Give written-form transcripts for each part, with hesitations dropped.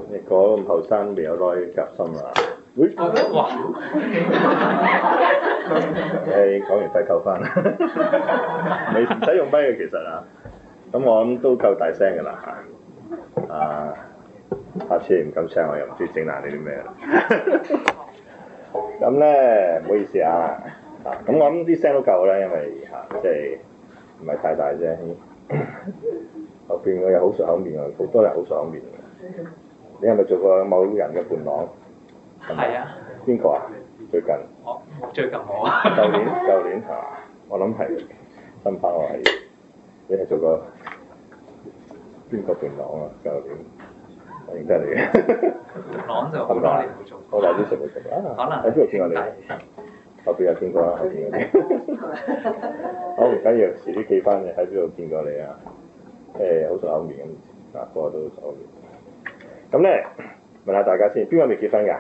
你講咁後生未有耐夾心啊？喂， 哇！ 誒講完快扣翻，你唔使用咪嘅其實啊，咁我諗都夠大聲㗎啦嚇。啊，下次唔敢聲我又唔知整爛你啲咩啦。咁咧唔好意思啊，咁我諗啲聲都夠啦，因為即係唔係太大啫。後邊我又好熟口面啊，好多人好熟口面嘅。你係咪做過某人嘅伴郎？ 係啊。 邊個啊？最近？ 最近我啊。 舊年係嘛？我諗係新拍我係，你係做過邊個伴郎啊？舊年我認得你嘅。 伴郎就好多年冇做。 我耐啲食冇食啊？可能喺邊度見過你？後邊有見過啦，後邊嗰啲。好唔緊要，遲啲記翻你喺邊度見過你啊？好熟口面咁，個個都熟口面。咁咧，問下大家先，邊個未結婚㗎？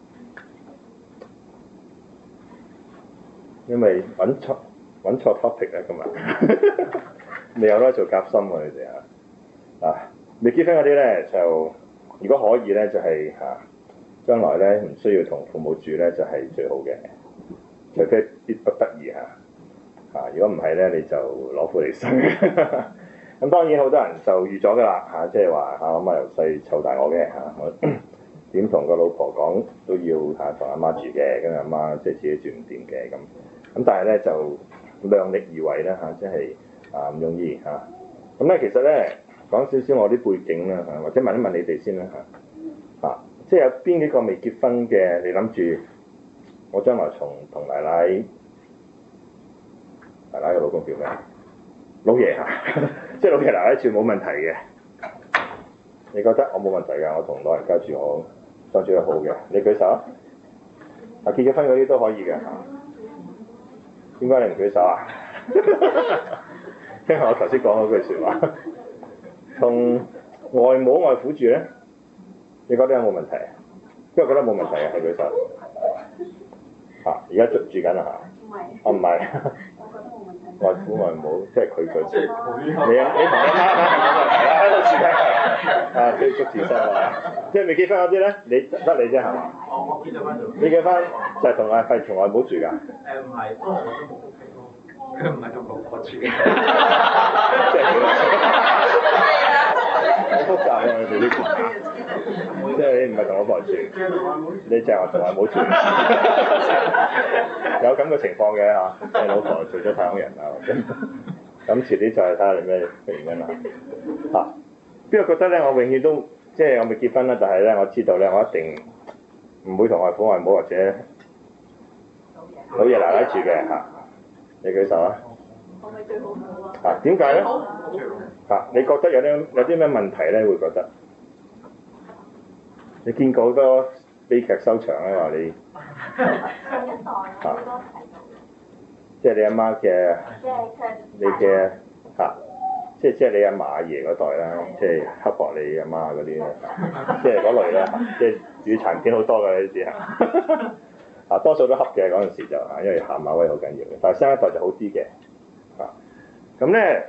因為揾錯 topic 啊，今日未有得做夾心喎，你哋啊，未結婚嗰啲咧就，如果可以咧就係將來咧唔需要同父母住咧就係最好嘅，除非必不得已如果唔係咧你就攞苦嚟辛。咁當然好多人就預咗㗎啦即係話阿媽由細湊大我嘅我點同個老婆講都要同阿媽住嘅，跟住阿媽即係自己住唔掂嘅咁但係咧就量力而為啦即係唔容易咁咧其實咧講少少我啲背景啦或者問一問你哋先啦即係有邊幾個未結婚嘅，你諗住我將來同奶奶嘅老公叫咩？老爺即係老爺奶奶住冇問題嘅，你覺得我冇問題㗎？我同老人家住我相處得好嘅，你舉手啊！結咗婚嗰啲都可以嘅點解你唔舉手啊？因為我頭先講嗰句説話，同外母外父住咧，你覺得有冇問題？因為覺得冇問題嘅，係舉手。而家住緊啦唔係。外父外母，即係佢你同阿媽喺度住緊追足自身即係未結婚嗰啲咧，你得你啫係嘛？ 我結咗婚咗。 你結婚就係同外母住㗎？ 唔係，不過我都冇屋企咯。 佢唔係同老婆住嘅。 即係好複雜啊！你哋呢個即係你唔係同老婆住，你淨係話同外母住。有咁嘅情況嘅即係老婆做咗太空人咁遲啲再睇下你咩原因啦邊個覺得咧？我永遠都即係我未結婚啦，但係咧我知道咧，我一定唔會同外父外母或者老爺奶奶住嘅你舉手啊！ 我咪最好冇啊！ 點解咧？你覺得有啲咩問題咧？會覺得你見過好多悲劇收場咧，話你上一代好多睇到即係你阿媽嘅， 即係你嘅即係你阿嫲阿爺嗰代啦，即係刻薄你阿媽嗰啲咧，即係嗰類啦，即係粵語殘片好多嘅呢啲多數都恰嘅嗰陣時就因為下馬威好緊要嘅，但係新一代就好啲嘅咁咧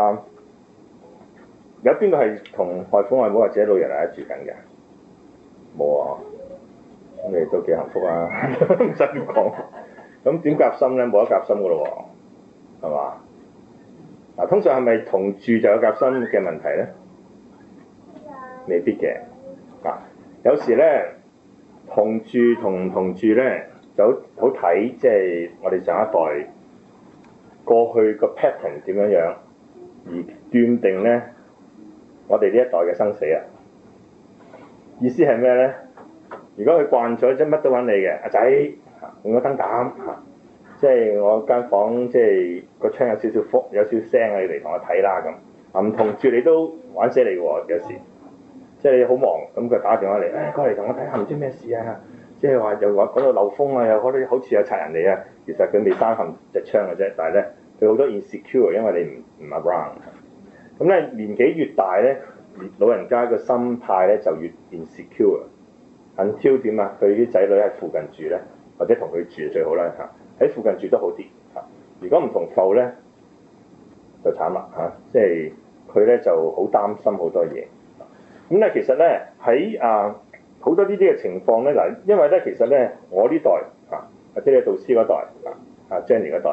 有邊個係同外父外母或者老爺奶奶住緊嘅？冇啊！咁你都幾幸福啊，唔使講。咁點夾心咧？冇得夾心噶咯喎，係嘛？通常係咪同住就有夾心嘅問題咧？未必嘅。有時咧同住同唔同住咧就好睇，即係我哋上一代過去個 pattern 點樣樣，而斷定咧我哋呢一代嘅生死啊！意思係咩咧？如果佢慣咗即乜都揾你嘅，阿仔用個燈膽即係我間房即係個窗有少少風有少少聲啊，你嚟同我睇啦咁。唔同住你都玩死你喎，有時即係你好忙咁佢打電話嚟，過嚟同我睇下唔知咩事啊！即係話又話講到漏風啊，又嗰啲好似有賊人嚟啊！其實佢未閂冚隻窗嘅啫，但係咧佢好多 insecure，因為你唔 around。咁咧年紀越大咧，老人家個心態咧就越 insecure。until 點啊？佢啲仔女喺附近住咧，或者同佢住最好啦喺附近住都好啲如果唔同埠咧，就慘啦即係佢咧就好擔心好多嘢咁咧其實咧喺好多呢啲嘅情況咧嗱，因為咧其實咧我呢代或者你導師嗰代Jenny 嗰代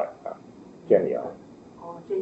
Jenny 哦，J。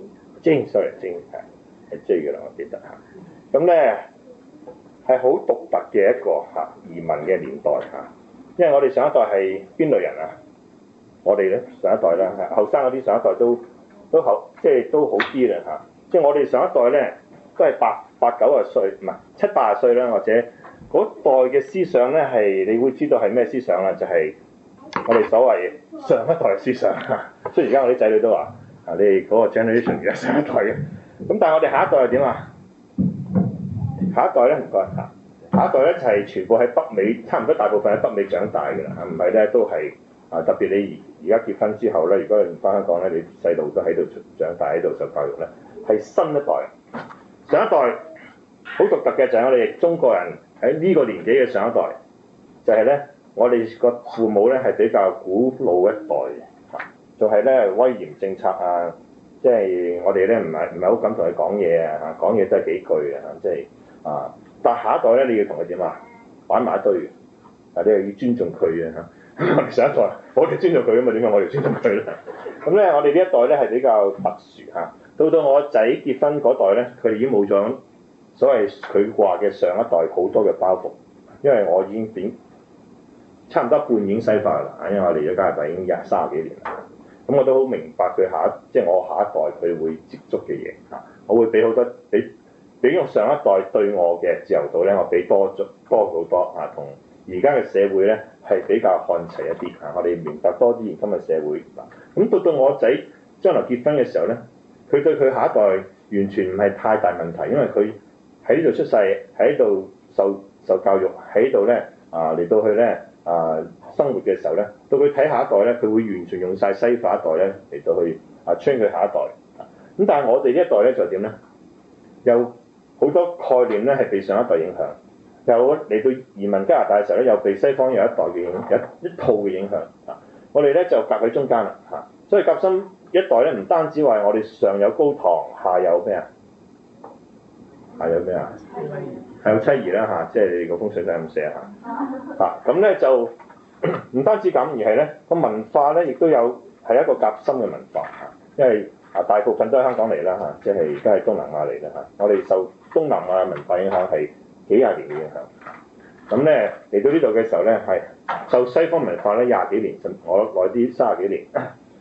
Jane 係 J 嘅啦，我記得嚇。咁咧係好獨特嘅一個移民嘅年代因為我哋上一代係邊類人啊？我哋咧上一代啦，後生嗰啲上一代都好，即係都好啲啦即係我哋上一代咧都係八九十歲，唔係七八十歲啦，或者嗰代嘅思想咧係你會知道係咩思想啦，就係、是、我哋所謂上一代嘅思想所以而家我啲仔女都話你哋嗰個 generation 而家上一代嘅，咁但係我哋下一代係點啊？下一代咧唔該下一代咧就係、是、全部喺北美，差唔多大部分喺北美長大嘅啦，唔係咧都係特別你而家結婚之後咧，如果你唔翻香港咧，你細路都喺度長大喺度受教育咧，係新一代。上一代好獨特嘅就係我哋中國人喺呢個年紀嘅上一代，就係、是、咧我哋個父母咧係比較古老一代仲係咧威嚴政策即係我哋咧唔係好敢同佢講嘢講嘢都係幾句即係但下一代咧你要同佢點擺埋一堆你又要尊重佢我哋上一代我哋尊重佢嘛，點解我哋尊重佢咧？咁咧我哋呢一代咧係比較特殊到我仔結婚嗰代咧，佢哋已經冇咗所謂佢話嘅上一代好多嘅包袱，因為我已經差唔多半已經西化啦，因為我嚟咗加拿大已經30幾年啦。咁我都好明白佢即係我下一代佢會接觸嘅嘢我會俾好多比用上一代對我嘅自由度咧，我俾多好多同而家嘅社會咧係比較看齊一啲我哋明白多啲現今嘅社會咁到我仔將來結婚嘅時候咧，佢對佢下一代完全唔係太大問題，因為佢喺呢度出世，喺度受教育，喺度咧嚟到去咧生活嘅時候咧，到佢睇下一代咧，佢會完全用晒西化一代咧嚟到去train佢下一代咁但係我哋呢一代咧就點咧？有好多概念咧係被上一代影響，又嚟到移民加拿大嘅時候咧，又被西方有一代嘅一套嘅影響我哋咧就夾喺中間啦所以夾心一代咧唔單止話我哋上有高堂，下有咩下有咩係有妻兒啦即係你哋個風水都係咁寫咁咧就唔單止咁，而係咧個文化咧亦都有係一個夾心嘅文化因為大部分都係香港嚟啦即係都係東南亞嚟啦我哋受東南亞文化影響係幾廿年嘅影響咁咧嚟到呢度嘅時候咧係受西方文化咧20幾年，我耐啲30幾年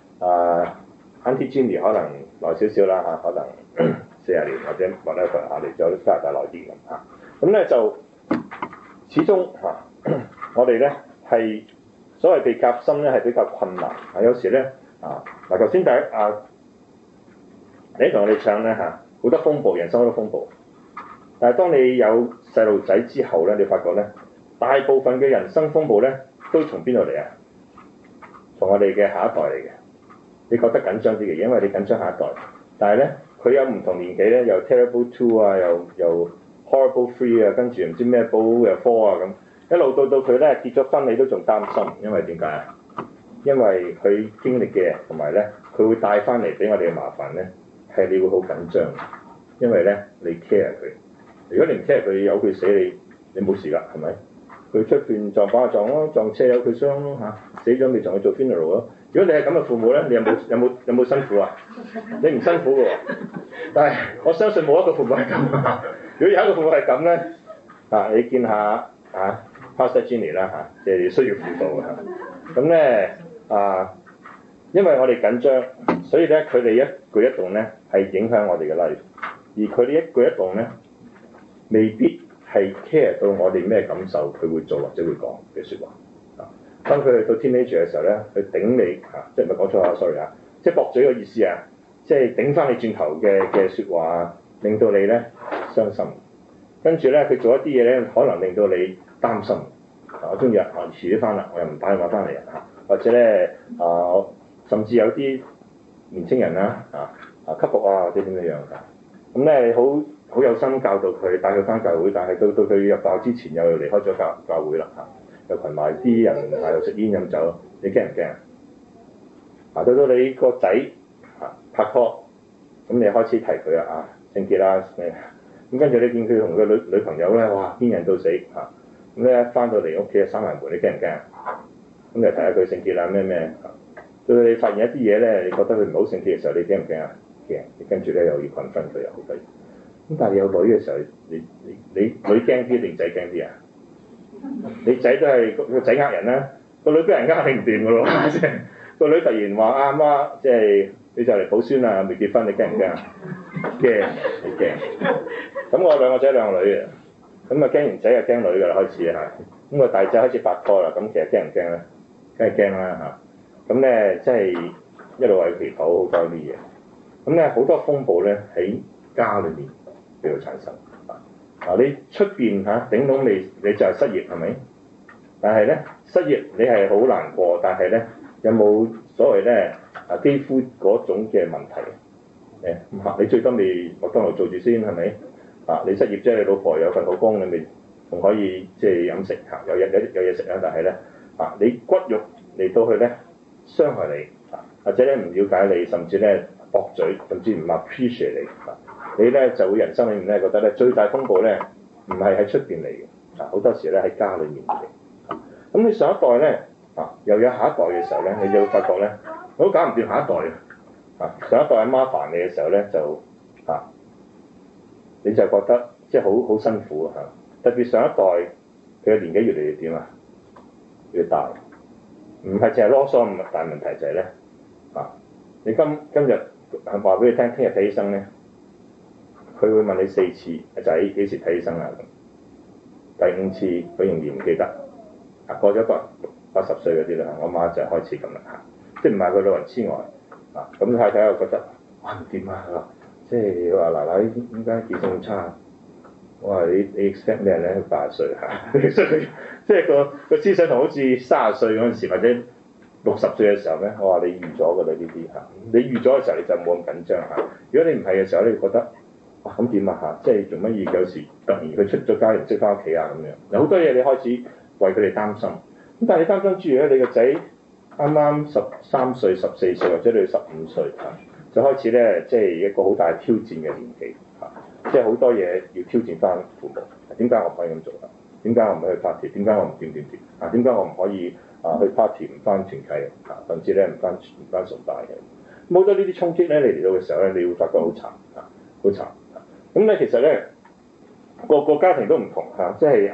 Auntie Jenny 可能耐少少啦可能40年或者whatever嚟咗加拿大耐啲咁咧就始終我哋咧係所謂被夾心咧係比較困難有時咧嗱頭先你同我哋唱咧好多風暴，人生好多風暴，但係當你有細路仔之後咧，你發覺咧大部分嘅人生風暴咧都從邊度嚟從我哋嘅下一代嚟嘅。你覺得緊張啲嘅，因為你緊張下一代，但係咧佢有唔同年紀咧，又 terrible 2又 horrible 3跟住唔知咩 bowl 又4咁，一路到佢咧結咗婚，你都仲擔心，因為點解因為佢經歷嘅同埋咧，佢會帶翻嚟俾我哋嘅麻煩咧，係你會好緊張，因為咧你 care 佢，如果你唔 care 佢，由佢死你冇事㗎，係咪？佢出邊撞板就撞咯，撞車有佢傷咯死咗咪仲去做 funeral 咯。如果你係咁嘅父母咧，你有冇辛苦你唔辛苦嘅喎，但係我相信冇一個父母係咁。如果有一個父母係咁咧，你見下Pastor Jenny 啦即係需要輔導嘅咁咧因為我哋緊張，所以咧佢哋一舉一動咧係影響我哋嘅 life， 而佢哋一舉一動咧未必係 care 到我哋咩感受，佢會做或者會講嘅説話。當佢去到 teenager 嘅時候咧，佢頂你即係唔係講錯話 sorry 即係駁嘴嘅意思即係頂翻你轉頭嘅説話，令到你咧傷心。跟住咧佢做一啲嘢咧，可能令到你擔心。我中意遲啲翻啦，我又唔帶佢翻嚟或者咧甚至有啲年青人啦吸毒或者點樣咁咧，好有心教導佢，帶佢翻教會，但係到佢入教之前又離開咗教會啦又群埋啲人又食煙飲酒，你驚唔驚到你個仔拍拖，咁你開始提佢聖潔啦咩咁跟住你見佢同個女朋友咧，哇牽引到死嚇。咁咧翻到嚟屋企啊，閂埋門，你驚唔驚啊？咁就提下佢聖潔啦，咩到你發現一啲嘢咧，你覺得佢唔好聖潔嘅時候，你驚唔驚啊？驚！跟住咧又要困分佢，又好多嘢。咁但係有女嘅時候，你女驚啲定仔驚啲啊？你仔都係個仔呃人啦，個女俾人呃你唔掂噶咯，即係個女突然話阿媽，即係你就嚟抱孫啦，未結婚，你驚唔驚啊？驚，你驚。咁我兩個仔兩個女嘅，咁啊驚完仔就驚女噶啦，開始嚇。咁個大仔開始拍拖啦，咁其實驚唔驚咧？梗係驚啦嚇。咁咧即係一路為祈禱好多啲嘢。咁咧好多風暴咧喺家裏面嚟到產生。你出邊嚇頂到你就係失業係咪？但係咧失業你係好難過，但係咧有冇所謂咧肌膚嗰種嘅問題？你最多咪麥當勞做住先係咪？你失業即係你老婆有份好工，你咪仲可以即係飲食嚇，有嘢食啦。但係咧你骨肉嚟到去咧傷害你或者咧唔了解你，甚至咧駁嘴，甚至唔 appreciate 你你咧就會人生裏面咧覺得咧最大風暴咧唔係喺出邊嚟嘅，好多時咧喺家裏面嚟。咁你上一代咧又有下一代嘅時候咧，你就會發覺咧我都搞唔掂下一代上一代阿媽煩你嘅時候咧就你就覺得即係好辛苦特別上一代佢嘅年紀越嚟越點越大，唔係淨係囉嗦咁大問題就係咧你今日話俾你聽，聽日睇醫生咧。佢會問你4次，阿仔幾時睇醫生啊？第5次佢仍然唔記得。過咗個80歲嗰啲啦，我媽就開始咁啦即係唔係佢老人痴呆咁太太又覺得哇唔掂啊！即係話奶奶點解記性咁差？我話你 expect 咩咧？80歲即係個思想同好似30歲嗰陣時或者60歲嘅時候咧，我話你預咗㗎啦呢啲你預咗嘅時候你就冇咁緊張如果你唔係嘅時候你覺得。咁點即係做乜嘢？有時突然佢出咗街唔識翻屋企咁樣，有好多嘢你開始為佢哋擔心。咁但係你擔心之餘咧，你個仔啱啱13歲、14歲或者你15歲就開始咧，即係一個好大挑戰嘅年紀即係好多嘢要挑戰翻父母。點解我唔可以咁做點解我唔可以去 party？ 點解我唔點？點解我唔可以去 party 唔翻團契甚至咧唔翻崇拜嘅？好多呢啲衝擊咧，你嚟到嘅時候咧，你會發覺好慘好慘。咁咧其實咧個家庭都唔同即係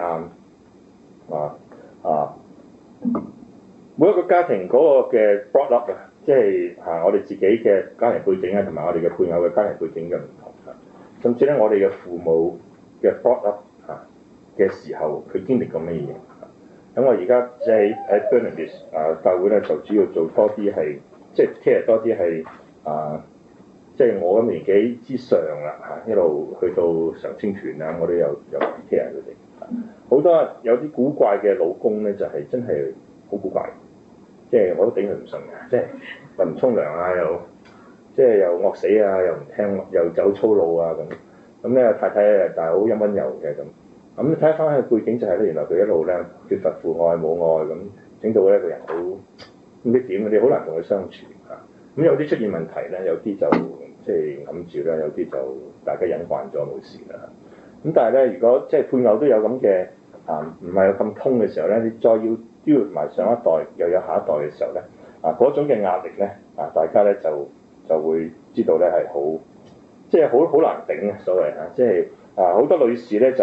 每一個家庭嗰個嘅 brought up 即係我哋自己嘅家庭背景同埋我哋嘅配偶嘅家庭背景嘅唔同甚至咧我哋嘅父母嘅 brought up 嘅時候，佢經歷過咩嘢咁我而家即係喺 Bernadette 教會咧，就主要做多啲係即係 care 多啲係即係我咁年紀之上啦一路去到常青團我哋又 care 佢哋好多有啲古怪嘅老公咧，就係真係好古怪，即係我都頂佢唔順嘅，即係又唔沖涼又即係又惡死又唔聽，又走粗魯咁咧太太但係好溫柔嘅咁你睇翻佢背景就係咧，原來佢一路咧缺乏父愛母愛咁，整到咧個人好唔知點，你好難同佢相處咁有啲出現問題咧，有啲就即係揞住啦，有啲就大家忍慣咗冇事啦。咁但係咧，如果即係配偶都有咁嘅唔係咁通嘅時候咧，你再要丟埋上一代又有下一代嘅時候咧嗰種嘅壓力咧大家咧就會知道咧係好即係好難頂所謂即係好多女士咧就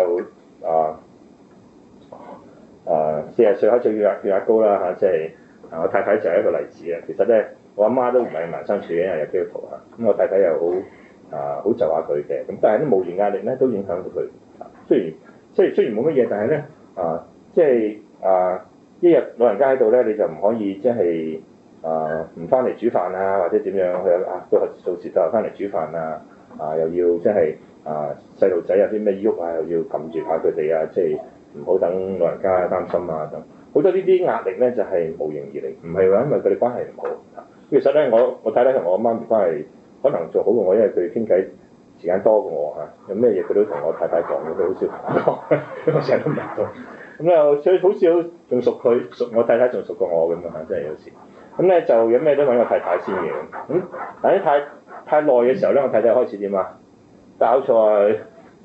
40歲開始血壓高啦即係我太太就係一個例子其實咧我阿媽都唔係難相處嘅，因為有基督徒咁我太太又好就下佢嘅，咁但係啲無形壓力咧都影響到佢雖然冇乜嘢，但係咧即係一日老人家喺度咧，你就唔可以即係唔翻嚟煮飯或者點樣佢到時就翻嚟煮飯又要即係細路仔有啲咩喐又要撳住下佢哋即係唔好等老人家擔心等好多呢啲壓力咧就係無形而嚟，唔係話因為佢哋關係唔好其實咧我太太同我媽咪關係可能仲好過我，因為佢哋傾偈時間多過我有咩嘢佢都同我太太講佢好少同我講，我成日都唔到咁所以好少仲熟我太太仲熟過我咁真係有時咁咧就有咩都揾我太太先嘅但係太耐嘅時候咧，我太太開始點搞錯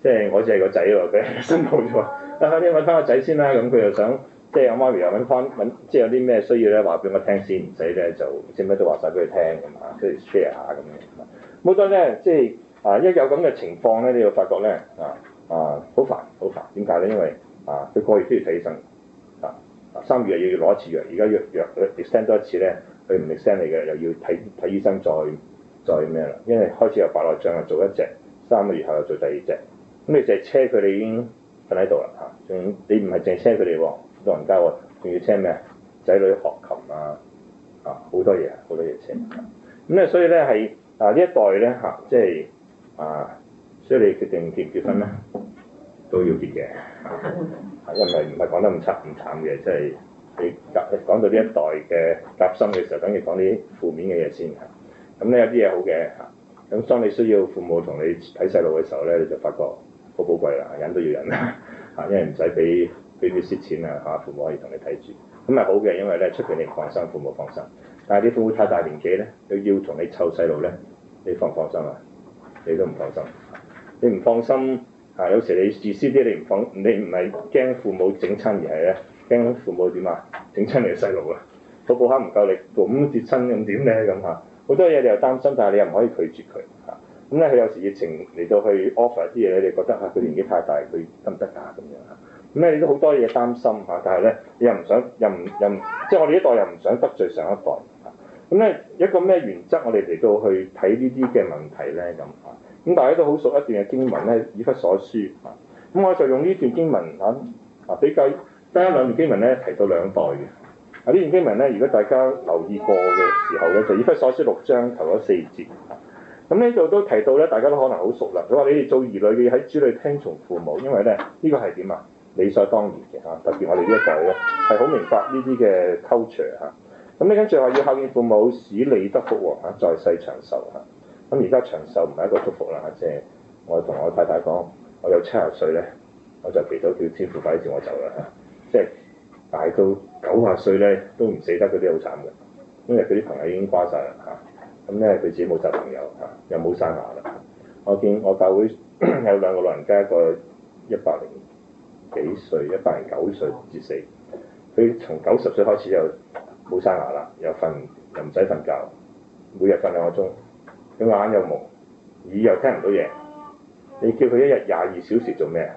即係我只係個仔喎，佢係新抱啫喎。你揾翻個仔先啦，咁佢又想即係我媽咪又揾，即係有啲咩需要咧話俾我聽先，唔使咧就即係咩都話晒俾佢聽咁啊，即係 share 下咁樣。冇得咧，即係一有咁嘅情況咧，你就發覺咧好煩好煩，點解咧？因為佢個月都要睇醫生3個月又要攞一次藥，而家藥 extend 多一次咧，佢唔 extend 嚟嘅，又要睇醫生再咩啦？因為開始有白內障啊，做一隻，3個月後又做第二隻。咁你淨係車佢哋已經瞓喺度啦嚇，仲你唔係淨係車佢哋喎，老人家喎，仲要車咩啊？仔女學琴好多嘢車。咁咧所以咧係呢一代咧即係所以你決定結唔結婚咧，都要結嘅因為唔係講得咁慘嘅，即係你講到呢一代嘅夾心嘅時候，等於講啲負面嘅嘢先咁咧有啲嘢好嘅咁當你需要父母同你睇細路嘅時候咧，你就發覺好寶貴啦，忍都要忍因為唔使俾啲蝕錢父母可以同你睇住，咁係好嘅，因為咧出邊你唔放心，父母放心，但係啲父母太大年紀咧，佢要同你湊細路咧，你放唔放心啊？你都唔放心，你唔放心有時你自私啲，你唔係驚父母整親，而係咧驚父母點整親你嘅細路啊，個補考唔夠力，咁跌親咁點咧咁好多嘢你又擔心，但係你又唔可以拒絕佢咁咧佢有時熱情嚟到去 offer 啲嘢，你覺得佢年紀太大，佢得唔得咁樣咁咧你都好多嘢擔心但係咧你又唔想又唔即係我哋呢代又唔想得罪上一代咁咧一個咩原則我哋嚟到去睇呢啲嘅問題咧咁大家都好熟一段嘅經文咧，以弗所書咁我就用呢段經文比較得一兩段經文咧提到兩代嘅呢段經文咧，如果大家留意過嘅時候咧，就以弗所書6章頭嗰4節咁呢度都提到咧，大家都可能好熟啦。佢話你哋做兒女嘅喺主裏聽從父母，因為咧呢個係點理所當然嘅特別我哋呢一代咧係好明白呢啲嘅 culture 咁你跟住話要孝敬父母，使你得福在世長壽咁而家長壽唔係一個祝福啦即係我同我太太講，我有70歲咧，我就祈禱叫天父快啲接我走啦即係大到90歲咧都唔死得嗰啲好慘嘅，因為佢啲朋友已經瓜晒啦咁咧佢自己冇晒朋友又冇生牙啦。我見我教會有2個老人家，一個100幾歲，109歲至死，佢從90歲開始又冇生牙啦，又唔使瞓覺，每日瞓2個鐘，佢眼又矇，耳又聽唔到嘢，你叫佢一日22小時做咩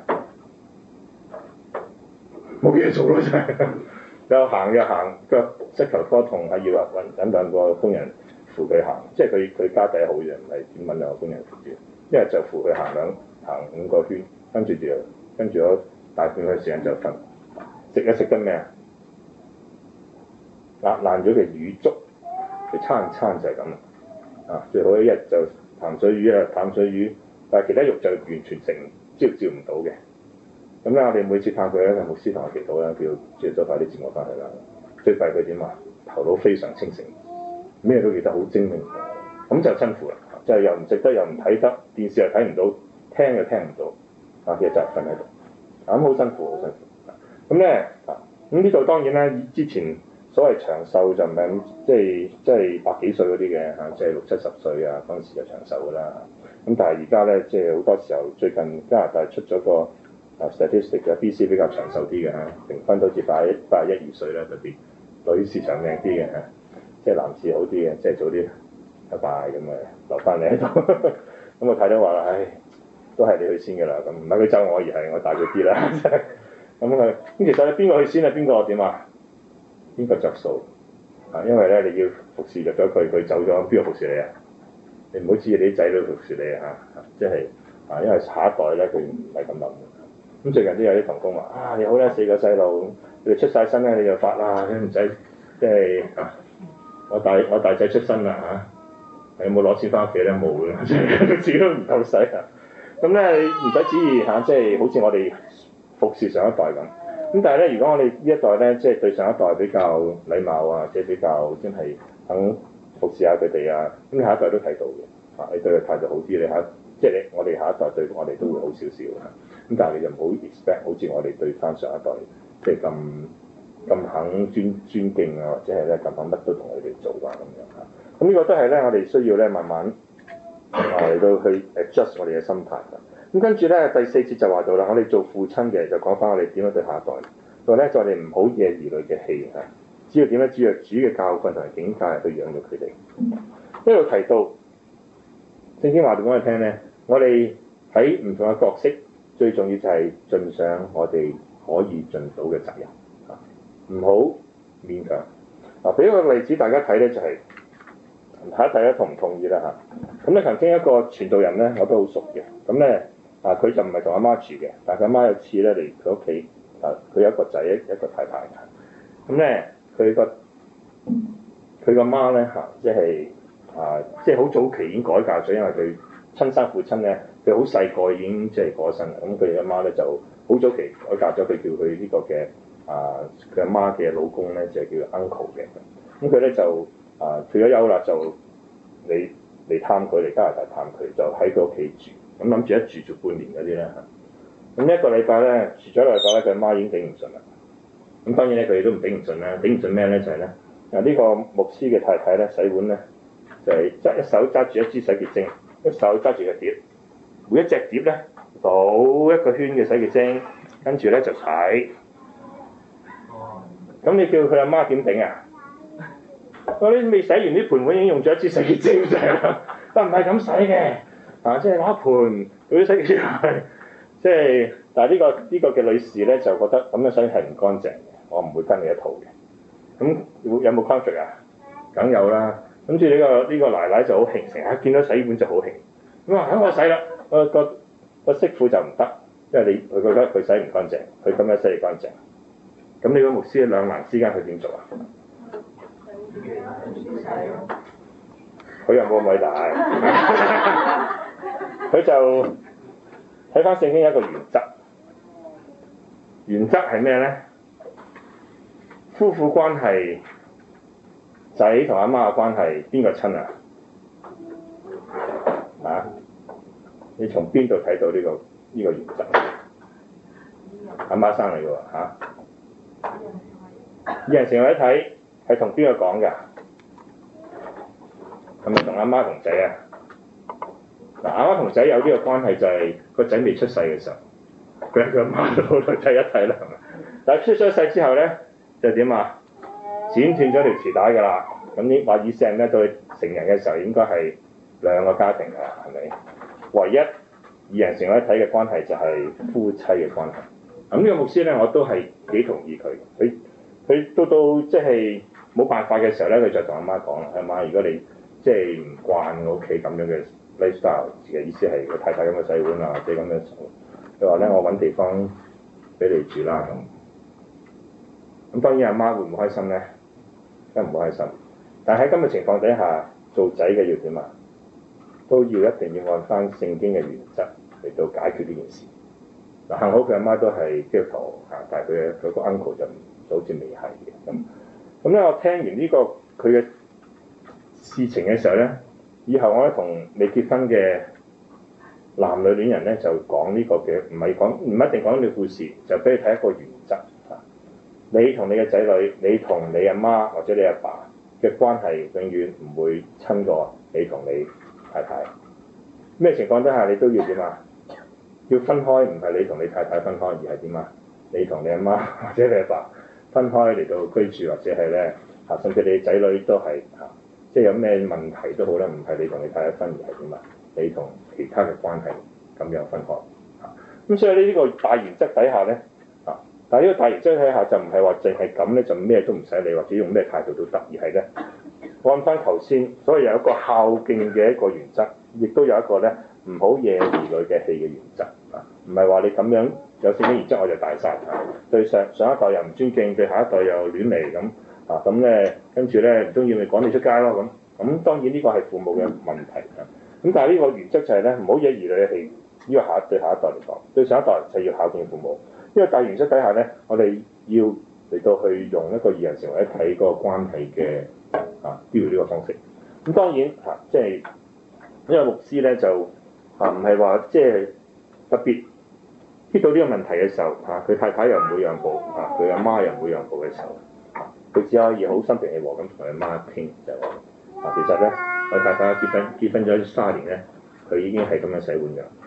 冇嘢做咯真係，又行，腳膝頭哥痛要揾2個工人扶佢行，即係佢家底好嘅，唔係點揾2個工人扶住，一日就扶佢行5個圈，跟住咗大半嘅時間就瞓，食得咩壓爛咗嘅魚粥，佢餐就係咁最好一日就淡水魚，但係其他肉就完全照唔到嘅。咁咧我哋每次探佢咧，牧師同我祈禱啦，叫朝早快啲接我翻去啦。最弊佢點頭腦非常清醒，咩都記得好精明，咁就辛苦啦，即係又唔食得又唔睇得，電視又睇唔到，聽又聽唔到，其實就係瞓喺度，咁好辛苦。咁咧咁呢度當然啦，之前所謂長壽就唔係咁，即係100幾歲嗰啲嘅即係60、70歲嗰陣時就長壽㗎啦。咁但係而家咧，即係好多時候最近加拿大出咗個statistic 嘅 BC 比較長壽啲嘅平均都好似81、82歲啦，特別女士長命啲嘅即係男士好啲嘅，即係早啲拜拜咁留翻嚟喺度。咁我睇到話啦，唉，都係你去先㗎啦。咁唔係佢咒我，而係我大咗啲啦。咁其實咧邊個去先邊個點邊個着數因為咧你要服侍咗佢，佢走咗，邊個服侍你你唔好指意你啲仔女服侍你即係因為下一代咧佢唔係咁諗。咁最近都有啲同工話你好啦，4個細路，佢哋出晒身咧，你就發啦，你唔使即係我大仔出身啦有冇攞錢翻屋企咧？冇嘅，自己都唔夠使咁咧你唔使指意即係好似我哋服侍上一代咁。咁但係咧，如果我哋呢一代咧，即係對上一代比較禮貌即係比較真係肯服侍下佢哋咁你下一代都睇到嘅你對佢態度好啲，即係我哋下一代對我哋都會好少少咁但係你就唔好 expect 好似我哋對翻上一代即係咁肯尊敬或者係咧咁肯乜都同佢哋做咁樣咁呢個都係咧我哋需要咧慢慢嚟到去 adjust 我哋嘅心態咁跟住咧第4節就話到啦，我哋做父親嘅就講翻我哋點樣對下一代。佢話咧就我哋唔好惹兒女嘅氣啊，只要點咧？只要主嘅教訓同埋警戒去養育佢哋。一路提到聖經話俾我哋聽咧，我哋喺唔同嘅角色，最重要就係盡上我哋可以盡到嘅責任啊，唔好勉強。嗱，俾一個例子大家睇咧，就係睇一睇咧同唔同意啦嚇。咁咧曾經一個傳道人咧，我都好熟嘅。咁咧佢就唔係同阿媽住嘅，但係佢阿媽有次咧嚟佢屋企佢有一個仔一個太太嘅。咁咧佢個媽咧即係好早期已經改嫁咗，因為佢親生父親咧佢好細個已經即係過身啦。咁佢阿媽咧就好早期改嫁咗，佢叫佢呢個嘅佢阿媽嘅老公咧就係叫 uncle 嘅。咁佢咧就退咗休啦，就嚟探佢，嚟加拿大探佢，就喺佢屋企住。咁諗住一住半年嗰啲咧嚇。咁一個禮拜咧住咗一個禮拜咧，佢阿媽已經頂唔順啦。咁當然咧佢哋都唔頂唔順啦，頂唔順咩咧就係咧呢個牧師嘅太太咧洗碗咧就係一手揸住一支洗潔精，一手揸住個碟，每一隻碟咧倒一個圈嘅洗潔精，跟住咧就洗。咁你叫佢阿媽點頂啊？你未洗完啲盤碗已經用咗一支洗潔精啫，但唔係咁洗嘅即係攞一盤嗰啲洗潔精去，即係但係呢個嘅女士咧就覺得咁樣洗係唔乾淨嘅，我唔會跟你一套嘅。咁有冇 conflict 啊？梗有啦。跟住呢個奶奶就好興，成日見到洗碗就好興。咁話我洗啦，個媳婦就唔得，因為佢覺得佢洗唔乾淨，佢咁樣洗唔乾淨。咁你個牧師喺兩難之間佢點做啊？佢又冇咁偉大，佢就睇翻聖經有一個原則。原則係咩咧？夫婦關係，仔同阿媽嘅關係，邊個親啊？你從邊度睇到呢個原則？阿媽生你嘅喎嚇。二人成為一體係同邊個講㗎？係咪同阿媽同仔啊？阿媽同仔有呢個關係就係個仔未出世嘅時候，佢係佢阿媽度嚟睇一睇啦，係咪？但係出咗世之後咧，就點啊？剪斷咗條臍帶㗎啦。咁呢話以成咧到成人嘅時候應該係兩個家庭㗎啦，係咪？唯一二人成為一體嘅關係就係夫妻嘅關係。咁呢個牧師咧，我都係幾同意佢。佢到即係冇辦法嘅時候咧，佢就同阿媽講啦：阿媽，如果你即係唔慣我屋企咁樣嘅 lifestyle 嘅意思係個太太咁嘅洗碗啊，或者咁樣做，佢話咧我揾地方俾你住啦咁。咁當然阿媽會唔開心咧？梗唔會開心。但係喺咁嘅情況底下，做仔嘅要點啊？都要一定要按翻聖經嘅原則嚟到解決呢件事。嗱，幸好佢阿媽都係基督徒嚇，但係佢個 uncle 就好似未係嘅咁咧。我聽完呢個佢嘅事情嘅時候咧，以後我咧同未結婚嘅男女戀人咧就講呢個嘅，唔一定講呢個故事，就俾你睇一個原則嚇。你同你嘅仔女，你同你阿媽或者你阿爸嘅關係，永遠唔會親過你同你太太。咩情況底下你都要點啊？要分開，唔係你同你太太分開，而係點啊？你同你阿媽或者你阿爸分開嚟到居住，或者係咧甚至你仔女都係即係有咩問題都好啦，唔係你同你太太分，而係點啊？你同其他嘅關係咁樣分開咁所以呢個大原則底下咧但係呢個大原則底下就唔係話淨係咁咧，就咩都唔使理，或者用咩態度都得，而係咧按翻頭先，所以有一個孝敬嘅一個原則，亦都有一個咧唔好惹兒女嘅氣嘅原則唔係話你咁樣有聖經原則我就大晒對上一代又唔尊敬，對下一代又亂嚟咁咁咧，跟住咧唔中意咪趕你出街咯咁當然呢個係父母嘅問題咁但係呢個原則就係咧唔好惹兒女嘅氣，呢個對下一代嚟講，對上一代就要孝敬父母。因為大原則底下咧，我哋要嚟到去用一個二人成為一體嗰個關係嘅標呢個方式。咁當然即係因為牧師咧就唔係話即係特別遇到呢個問題嘅時候佢太太又唔會讓步佢阿媽又唔會讓步嘅時候佢只可以好心平氣和咁同佢阿媽傾，就係話其實咧我太太結婚咗30年咧，佢已經係咁樣洗碗㗎。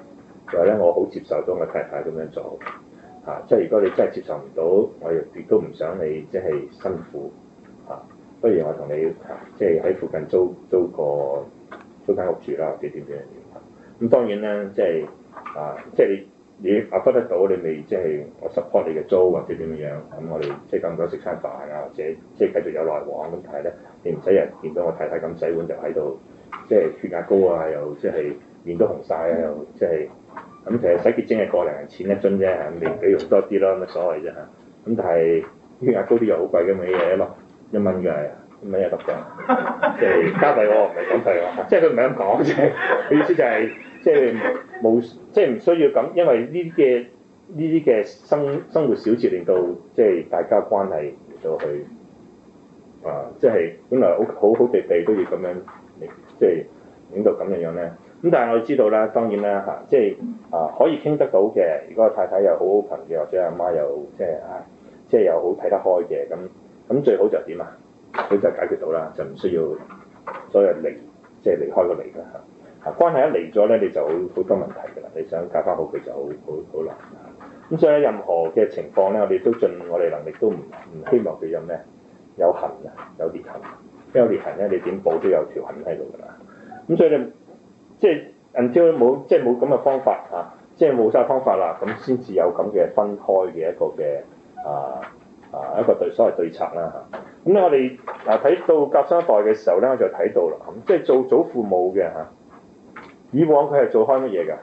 就係咧我好接受到我太太咁樣做即係如果你真係接受唔到，我亦都唔想你即係辛苦不如我同你即係喺附近租間屋住啦，或者點咁當然咧，即係即係你 afford 得到，你未即係我 support 你嘅租或者點樣咁我哋即係咁多食餐飯或者即係繼續有來往咁，但係咧你唔使人見到我太太咁洗碗就喺度即係血壓高又即係面都紅晒又即係咁其實洗潔精係個零錢一樽啫你俾用多啲咯，乜所謂啫咁但係血壓高啲又好貴嘅嘛，嘢咯1蚊嘅1蚊一粒嘅，即係加幣我唔係講廢話，即係佢唔係咁講啫，佢意思就係即係冇即係唔需要咁，因為呢啲嘅生活小節令到即係大家關係嚟到去即係本來好地地都要咁樣即係影到咁樣咧。咁但係我哋知道啦，當然啦即係可以傾得到嘅。如果太太又好 open 嘅，或者阿媽又即係又好睇得開嘅，咁最好就點啊？佢就解決到啦，就唔需要所有即係離開個離啦關係一離咗咧，你就好多問題㗎啦。你想搞翻好佢就好難咁所以任何嘅情況咧，我哋都盡我哋能力都唔希望佢有咩有痕有裂痕。因為有裂痕咧，你點補都有條痕喺度㗎啦。咁所以你即係 until 冇咁嘅方法即係冇晒方法啦，咁先至有咁嘅分開嘅一個嘅一個所謂對策啦咁咧我哋睇到夾新一代嘅時候咧，我就睇到啦，即係做祖父母嘅以往佢係做開乜嘢㗎？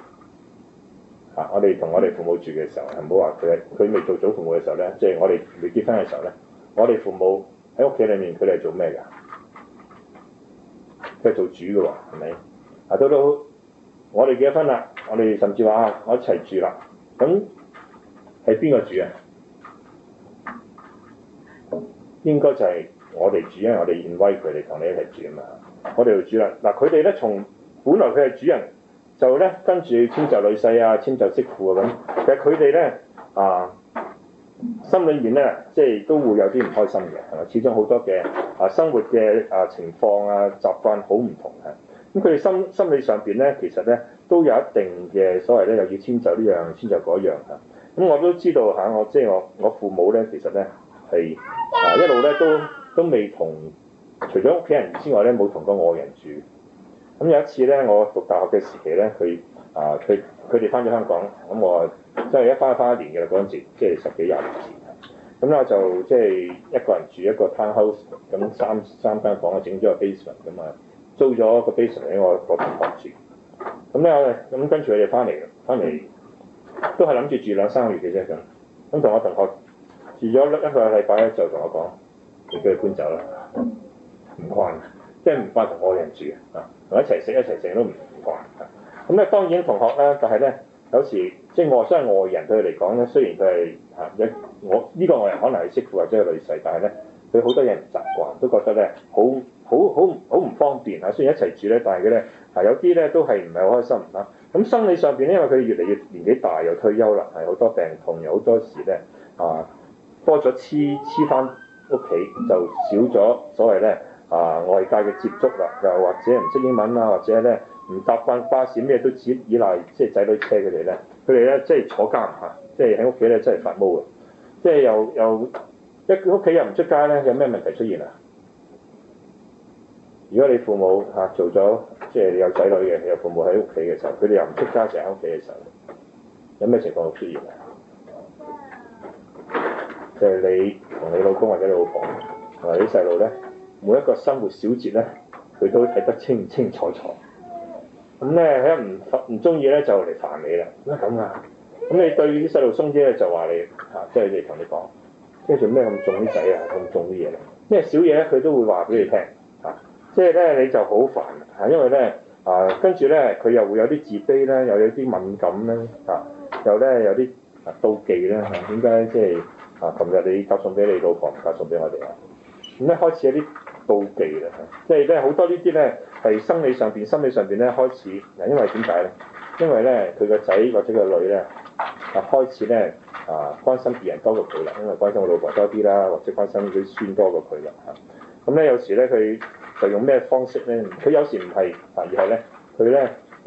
我哋同我哋父母住嘅時候，唔好話佢未做祖父母嘅時候咧，即係我哋未結婚嘅時候咧，我哋父母喺屋企裏面佢哋係做咩㗎？佢係做主嘅喎，係咪？到我哋結咗婚啦，我哋甚至話我一齊住啦，咁係邊個住啊？應該就係我哋住，因為我哋invite佢哋同你一齊住啊嘛。我哋就住啦。佢哋咧從本來佢係主人，就咧跟住遷就女婿遷就媳婦咁。其實佢哋咧心裏面咧即係都會有啲唔開心嘅，係咪？始終好多嘅生活嘅情況習慣好唔同咁佢哋心理上邊咧，其實咧都有一定嘅所謂咧，又要遷就呢樣遷就嗰樣咁我都知道我父母咧，其實咧係一路咧都未同除咗屋企人之外咧，冇同過外人住。咁有一次咧，我讀大學嘅時期咧，佢哋翻咗香港，咁我即係翻一年嘅啦嗰陣時，即係10幾20年前。咁咧我就即係一個人住一個 townhouse，咁三間房整咗個 basement 咁租咗個 basement 俾我個同學住。咁咧咁跟住佢哋翻嚟都係諗住住2-3個月嘅啫咁同我同學住咗一個禮拜咧，就同我講：你叫佢搬走啦，唔慣，即係唔慣同外人住同一齊食都唔慣咁咧當然同學咧，但係咧有時即係雖然外人對佢嚟講咧，雖然佢係我呢個外人可能係媳婦或者係女婿，但係咧佢好多嘢唔習慣，都覺得咧好唔方便雖然一齊住咧，但係佢咧有啲咧都係唔係好開心咁生理上邊咧，因為佢越嚟越年紀大又退休啦，係好多病痛，有好多時咧多咗黐翻屋企，就少咗所謂咧外界嘅接觸啦，又或者唔識英文或者咧唔習慣巴士咩都只依賴即係仔女車佢哋咧即係坐監即係喺屋企咧真係發毛嘅，即係又一屋企又唔出街咧，有咩問題出現啊？如果你父母做咗即係你有仔女嘅，你有父母喺屋企嘅時候，佢哋又唔出街，成日喺屋企嘅時候，有咩情況會出現啊？就係你同你老公或者你老婆同埋啲細路咧，每一個生活小節咧，佢都睇得清清楚楚。咁咧喺唔中意咧就嚟煩你啦，點解咁啊？咁你對啲細路鬆啲咧就話你即係你同你講，即係做咩咁重啲仔咁重啲嘢咧？咩小嘢咧佢都會話俾你聽即係咧你就好煩因為咧跟住咧佢又會有啲自卑咧，又有啲敏感咧又咧有啲妒忌咧點解即係琴日你夾餸俾你老婆唔夾餸俾我哋咁咧開始有啲妒忌啦即係咧好多呢啲咧係生理上邊、心理上邊咧開始因為點解咧？因為咧佢個仔或者個女咧開始咧關心別人多過佢啦，因為關心我老婆多啲啦，或者關心佢孫多過佢啦咁咧有時咧佢就用咩方式咧？佢有時唔係而係咧佢咧，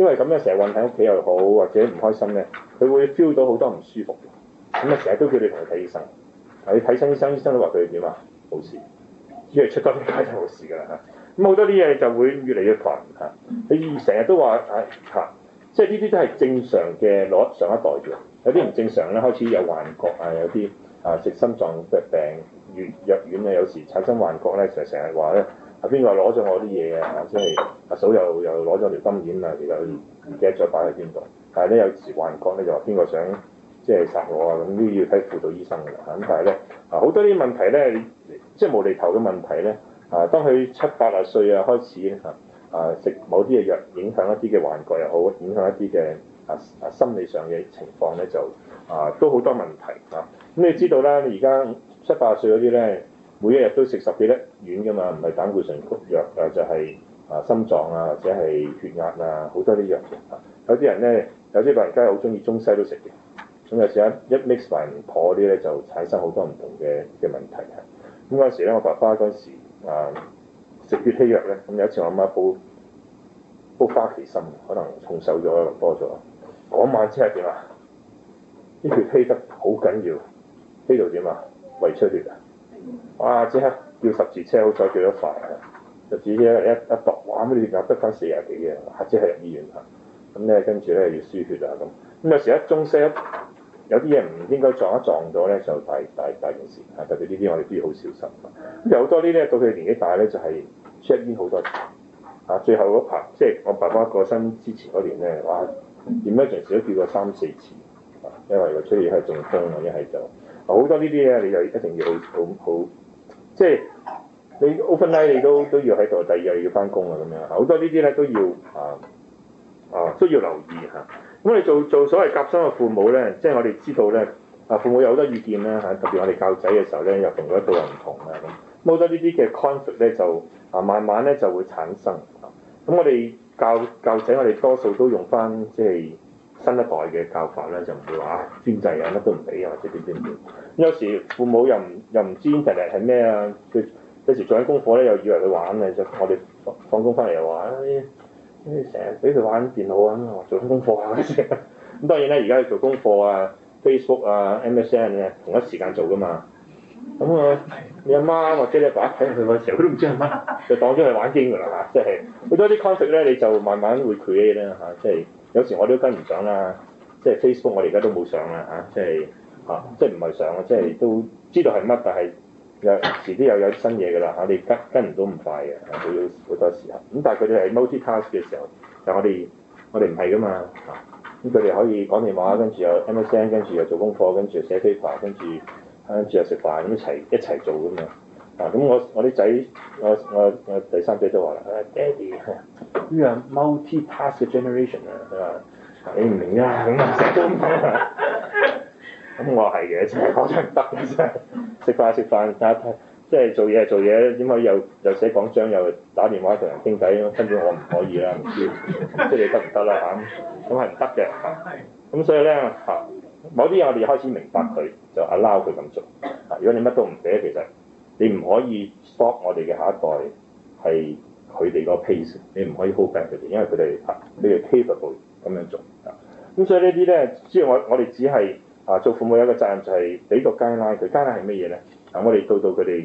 因為咁咧成日韞喺屋企又好，或者唔開心咧，佢會 feel 到好多唔舒服嘅。咁啊成日都叫你同佢睇醫生。你睇親醫生，醫生都話佢點啊？冇事，只係出多啲街就冇事㗎啦嚇。咁好多啲嘢就會越嚟越煩嚇。你成日都話即係呢啲都係正常嘅攞上一代嘅。有啲唔正常咧，開始有幻覺啊，有啲食心臟嘅病藥丸啊，有時產生幻覺咧，成日話咧邊個攞咗我啲嘢啊，即係阿嫂又攞咗條金鏈啊，其實唔記得咗擺喺邊度。但係咧有時幻覺咧就話邊個想即係殺我啊，咁都要睇輔導醫生㗎啦。咁但係咧好多啲問題咧，即係無厘頭嘅問題咧當佢7、80歲啊開始食某啲嘅藥，影響一啲嘅幻覺又好，影響一啲嘅心理上嘅情況咧，就都好多問題咁你知道啦，你而家7、80歲嗰啲咧，每一日都食10幾粒丸㗎嘛，唔係膽固醇藥就係心臟啊，或者係血壓啊，好多啲藥嘅有啲人咧，有啲老人家好中意中西都食嘅，咁有時一 mix 埋唔妥啲咧，就產生好多唔同嘅問題咁嗰陣時咧，我爸爸嗰陣時食血稀藥咧，咁有一次我媽煲花旗參，可能重手咗多咗，嗰晚之後點啊？啲血稀得好緊要，稀到點啊？胃出血啊！哇！即刻叫10字車，好彩叫得快10字車一度，哇！咁你血壓得翻40幾嘅，即係入醫院咁咧跟住咧要輸血啊咁有時一中西有啲嘢唔應該撞到咧，就大件事特別呢啲我哋都要好小心有好多呢啲到佢年紀大咧，就係 check 醫好多次最後嗰排即係我爸爸過身之前嗰年咧，哇！點樣隨時都叫過3、4次因為個出現係中風啊，一係就好多呢啲咧，你就一定要好即係你 overnight 你都要喺度，第二日要翻工啊咁樣好多呢啲咧都要都要留意咁我哋做所謂夾心嘅父母咧，即係我哋知道咧父母有好多意見啦特別我哋教仔嘅時候咧，又同嗰一套又唔同咁好多呢啲嘅 conflict 咧就慢慢咧就會產生咁我哋教仔，我哋多數都用翻即係新一代嘅教法咧，就唔會話專制乜都唔俾或者點。有時父母又唔知 internet 係咩啊，佢有時做緊功課咧，又以為佢玩啊，就我哋放工翻嚟又話成日俾佢玩電腦啊，做緊功課啊咁當然咧，而家做功課Facebook MSN 同一時間做噶嘛。咁你阿媽或者你阿爸睇佢嘅時候，佢都唔知係乜，就當咗係玩 game 㗎啦即係好多啲 concept 咧，你就慢慢會 create 啦即係有時我都跟唔上啦，即係 Facebook 我哋而家都冇上啦即係唔係上即係都知道係乜，但係遲啲又有新嘢㗎啦你跟唔到咁快嘅好多時候。咁但係佢哋係 multitask 嘅時候，但我哋唔係㗎嘛咁佢哋可以講電話，跟住又 MSN， 跟住又做功課，跟住又寫 paper，跟住又食飯咁一齊做㗎嘛咁我啲仔我第三仔都話啦，Daddy，呢個 multitask generation 佢話你唔明啊咁成日都咁講咁我話係嘅，真係我真係唔得嘅真係食飯即係做嘢點可以又寫講章又打電話同人傾偈根本我唔可以啦，唔知即係你得唔得啦咁係唔得嘅咁所以咧某啲嘢我哋開始明白佢，就 allow 佢咁做如果你乜都唔俾，其實你唔可以 stop 我哋嘅下一代係佢哋個 pace， 你唔可以 hold back 佢哋，因為佢哋 capable 咁樣做咁所以呢啲咧，只係我哋只係做父母有一個責任，就係俾個 guideline，佢 guideline 係乜嘢咧？我哋到佢哋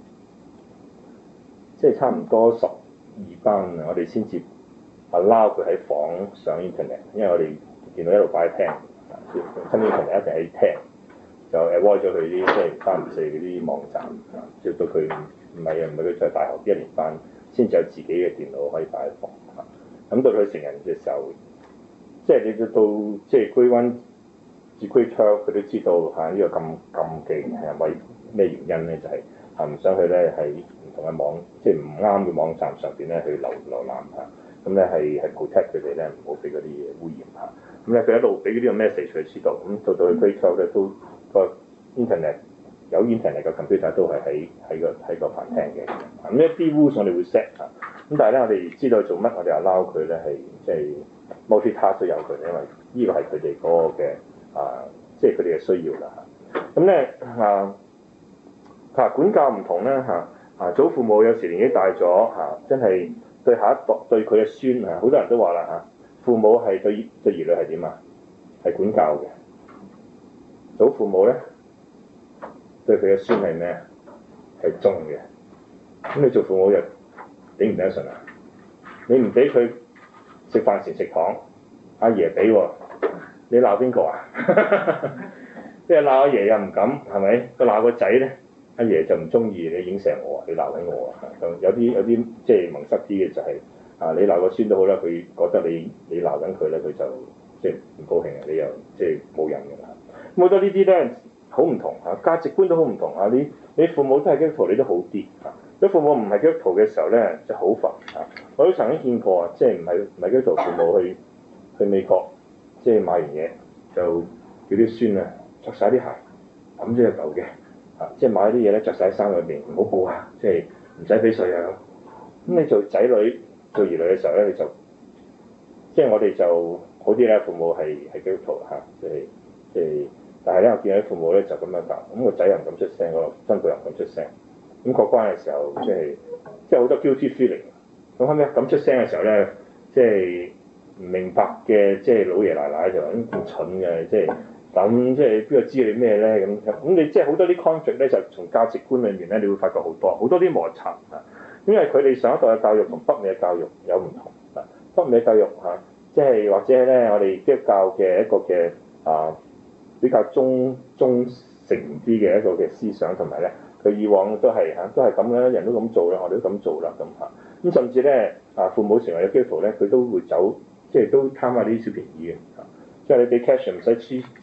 即係差唔多12班我哋先至 allow 佢喺房上 internet， 因為我哋電腦一路擺喺廳，親 internet 一定喺廳，就 avoid 咗佢啲即係3、4嗰啲網站直到佢唔係佢在大學1年班先至有自己嘅電腦可以擺喺房咁到佢成人嘅時候，即係你到即係 grade 1至 grade 12，佢都知道呢個咁勁係為咩原因咧？就係唔想佢咧喺唔同嘅網，即係唔啱嘅網站上邊咧去瀏覽咁咧係 protect 佢哋咧，唔好俾嗰啲嘢污染咁咧佢一路俾呢個 message 佢知道，咁到佢 grade 12咧都個 internet 有 internet 嘅 computer 都係喺個飯廳嘅咁一啲 rules 我哋會 set 咁但係咧我哋知道做乜，我哋 allow 佢咧係即係 multitask 都有佢，因為呢個係佢哋嗰個嘅即係佢哋嘅需要啦咁咧管教唔同咧祖父母有時年紀大咗真係對下一代對佢嘅孫好多人都話啦父母係對兒女係點啊？係管教嘅。祖父母咧對佢嘅孫係咩啊？係縱嘅。咁你做父母又頂唔頂得順啊？你唔俾佢食飯時食糖，阿爺俾喎，你鬧邊個啊？即係鬧阿爺又唔敢，係咪？佢鬧個仔咧，阿爺就唔中意你影射我啊，你鬧緊我啊！有啲即係蒙塞啲嘅就係、啊，你鬧個孫都好啦，佢覺得你鬧緊佢咧，佢就即係唔高興啊，你又即係冇癮㗎啦。咁好多呢啲咧好唔同嚇，價值觀都好唔同嚇。你父母都係基督徒，你都好啲嚇。如果父母唔係基督徒嘅時候咧，就好煩嚇。我都曾經見過啊，即係唔係基督徒父母去美國，即係買完嘢就叫啲孫啊着晒啲鞋，揼咗隻狗嘅嚇，即係買啲嘢咧着晒喺衫裏邊，唔好報啊，即係唔使俾稅啊咁。你做仔女做兒女嘅時候咧，你就即係我哋就好啲咧，父母係基督徒嚇，即係。但係咧，我見啲父母咧就咁樣教，咁個仔又唔敢出聲，個新抱又唔敢出聲。咁過關嘅時候，即係好多 guilty feeling。咁後尾咁出聲嘅時候咧，即係唔明白嘅，即係老爺奶奶就話咁蠢嘅，即係咁即係邊個知你咩咧？咁你即係好多啲 conflict 咧，就從價值觀裏面咧，你會發覺好多啲摩擦啊。因為佢哋上一代嘅教育同北美嘅教育有唔同啊。北美教育嚇，即係或者咧，我哋基督教嘅一個嘅比較中性啲嘅一個嘅思想，同埋咧，佢以往都係咁啦，人都咁做啦，我哋都咁做啦咁嚇。咁甚至咧父母成為咗基督徒咧，佢都會走，即係都貪下啲小便宜嘅嚇。即係你俾 cash 唔使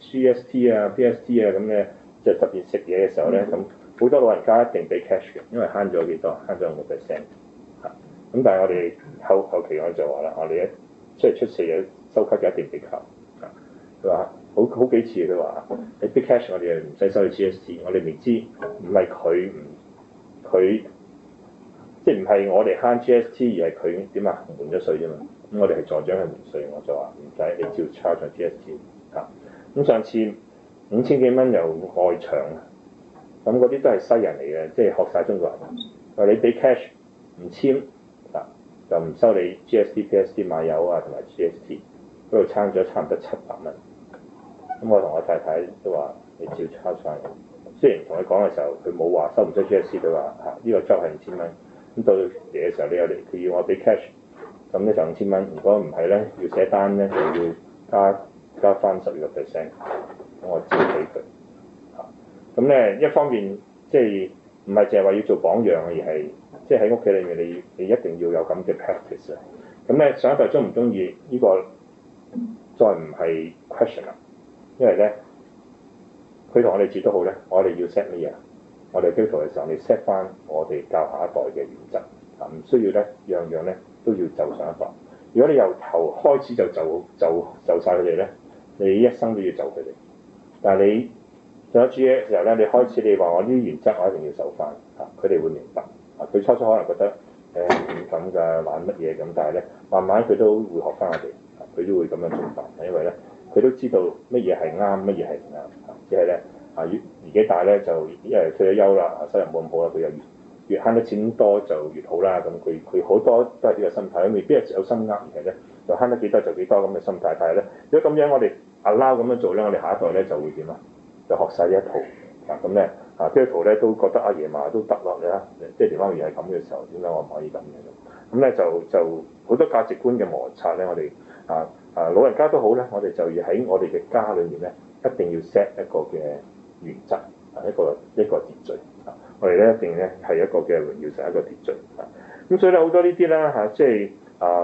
GST 啊、PST 啊咁咧，即係特別食嘢嘅時候咧，咁好多老人家一定俾 cash 嘅，因為慳咗幾多，慳咗5%嚇。咁但係我哋後期我就話啦，我哋即係出事嘅收卡嘅一定俾扣嚇。佢話好幾次佢話你 big cash 我哋唔使收你 GST， 我哋明知唔係佢即係唔係我哋慳 GST， 而係佢點啊瞞咗稅啫嘛。咁我哋係助長佢瞞稅，我就話唔使你照 charge 上 GST 嚇。咁上次5000幾蚊由外牆啊，咁嗰啲都係西人嚟嘅，即係學晒中國人。話你俾 cash 唔簽嗱，就唔收你 GST、PST 買油啊同埋 GST， 嗰度差咗差唔多700蚊。咁我同我太太都話你照抄晒，雖然同佢講嘅時候，佢冇話收唔收 GST， 佢話呢個 job 係5000蚊。咁到嚟嘅時候，你有嚟佢要我俾 cash， 咁咧就5000蚊。如果唔係咧，要寫單咧，就要加翻12%。咁我照俾佢嚇。咁咧一方面即係唔係淨係話要做榜樣，而係即係喺屋企裏面你一定要有咁嘅 practice 啊。咁咧上一代中唔中意呢個再唔係 question 啦。因為咧，佢同我哋住都好咧，我哋要 set 乜嘢？我哋基督徒嘅時候，你 set 翻我哋教下一代嘅原則啊，唔需要咧樣樣咧都要就上一代。如果你由頭開始就晒佢哋咧，你一生都要就佢哋。但係你上咗主嘅時候咧，你開始你話我呢啲原則我一定要守翻啊，佢哋會明白啊。佢初可能覺得咁㗎玩乜嘢咁，但係咧慢慢佢都會學翻我哋，佢都會咁樣做法，因為咧。佢都知道乜嘢係啱，乜嘢係唔啱，只係咧年紀大咧就因為退咗休啦，收入冇咁好啦，佢又越慳得錢多就越好啦。咁佢好多都係呢個心態，未必係有心啱，而係咧就慳得幾多就幾多咁嘅心態。但係咧，如果咁樣我哋allow咁樣做咧，我哋下一代咧就會點啊？就學晒呢一套咁咧基督徒咧都覺得阿爺嫲都得落嚟啦，即係連媽咪係咁嘅時候，點解我唔可以咁嘅？咁咧就好多價值觀嘅摩擦咧，我哋老人家都好咧，我哋就要喺我哋嘅家裏面咧，一定要 set 一個嘅原則一個秩序我哋咧一定咧係一個嘅榮耀神一個秩序咁所以咧好多呢啲咧即係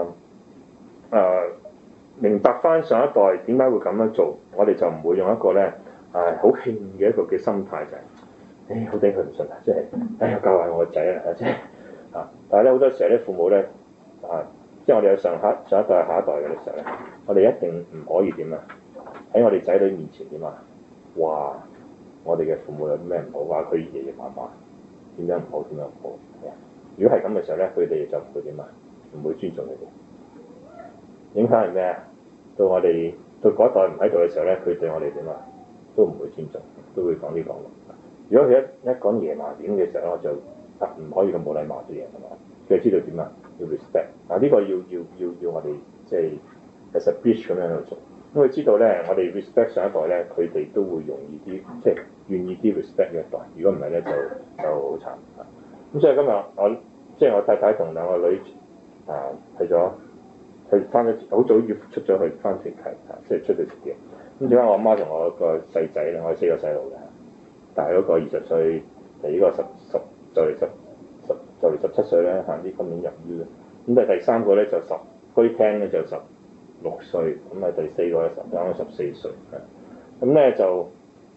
明白翻上一代點解會咁樣做，我哋就唔會用一個咧好興嘅一個嘅心態就係好頂佢唔順啊，即係教壞我個仔啊，即係但係咧好多時候咧父母咧即係我哋有上一代下一代嘅時候咧，我哋一定唔可以點啊？喺我哋仔女面前點啊？話我哋嘅父母有啲咩唔好，話佢爺爺嫲嫲點樣唔好，點樣唔好。如果係咁嘅時候咧，佢哋就唔會點啊？唔會尊重佢哋。影響係咩啊？到我哋到嗰代唔喺度嘅時候咧，佢對我哋點啊？都唔會尊重，都會講呢講咯。如果佢一講爺嫲點嘅時候，我就唔可以咁冇禮貌啲嘢係嘛？佢知道點啊？要 respect 呢個要我哋即係 as a bridge 咁樣去做。因為知道咧，我哋 respect 上一代咧，佢哋都會容易啲，即係願意啲 respect 呢一代。如果唔係咧，就好慘啊！咁所以今日我太太同兩個女去咗，佢翻咗好早要出咗去翻團契即係出去食嘢。咁點解我阿媽同我個細仔咧，我係4個細路嘅，但係嗰個20歲，呢個就嚟17歲咧，今年入於嘅。咁但係第三個咧就居聽咧就16歲，咁啊第4個咧啱啱14歲。咁咧就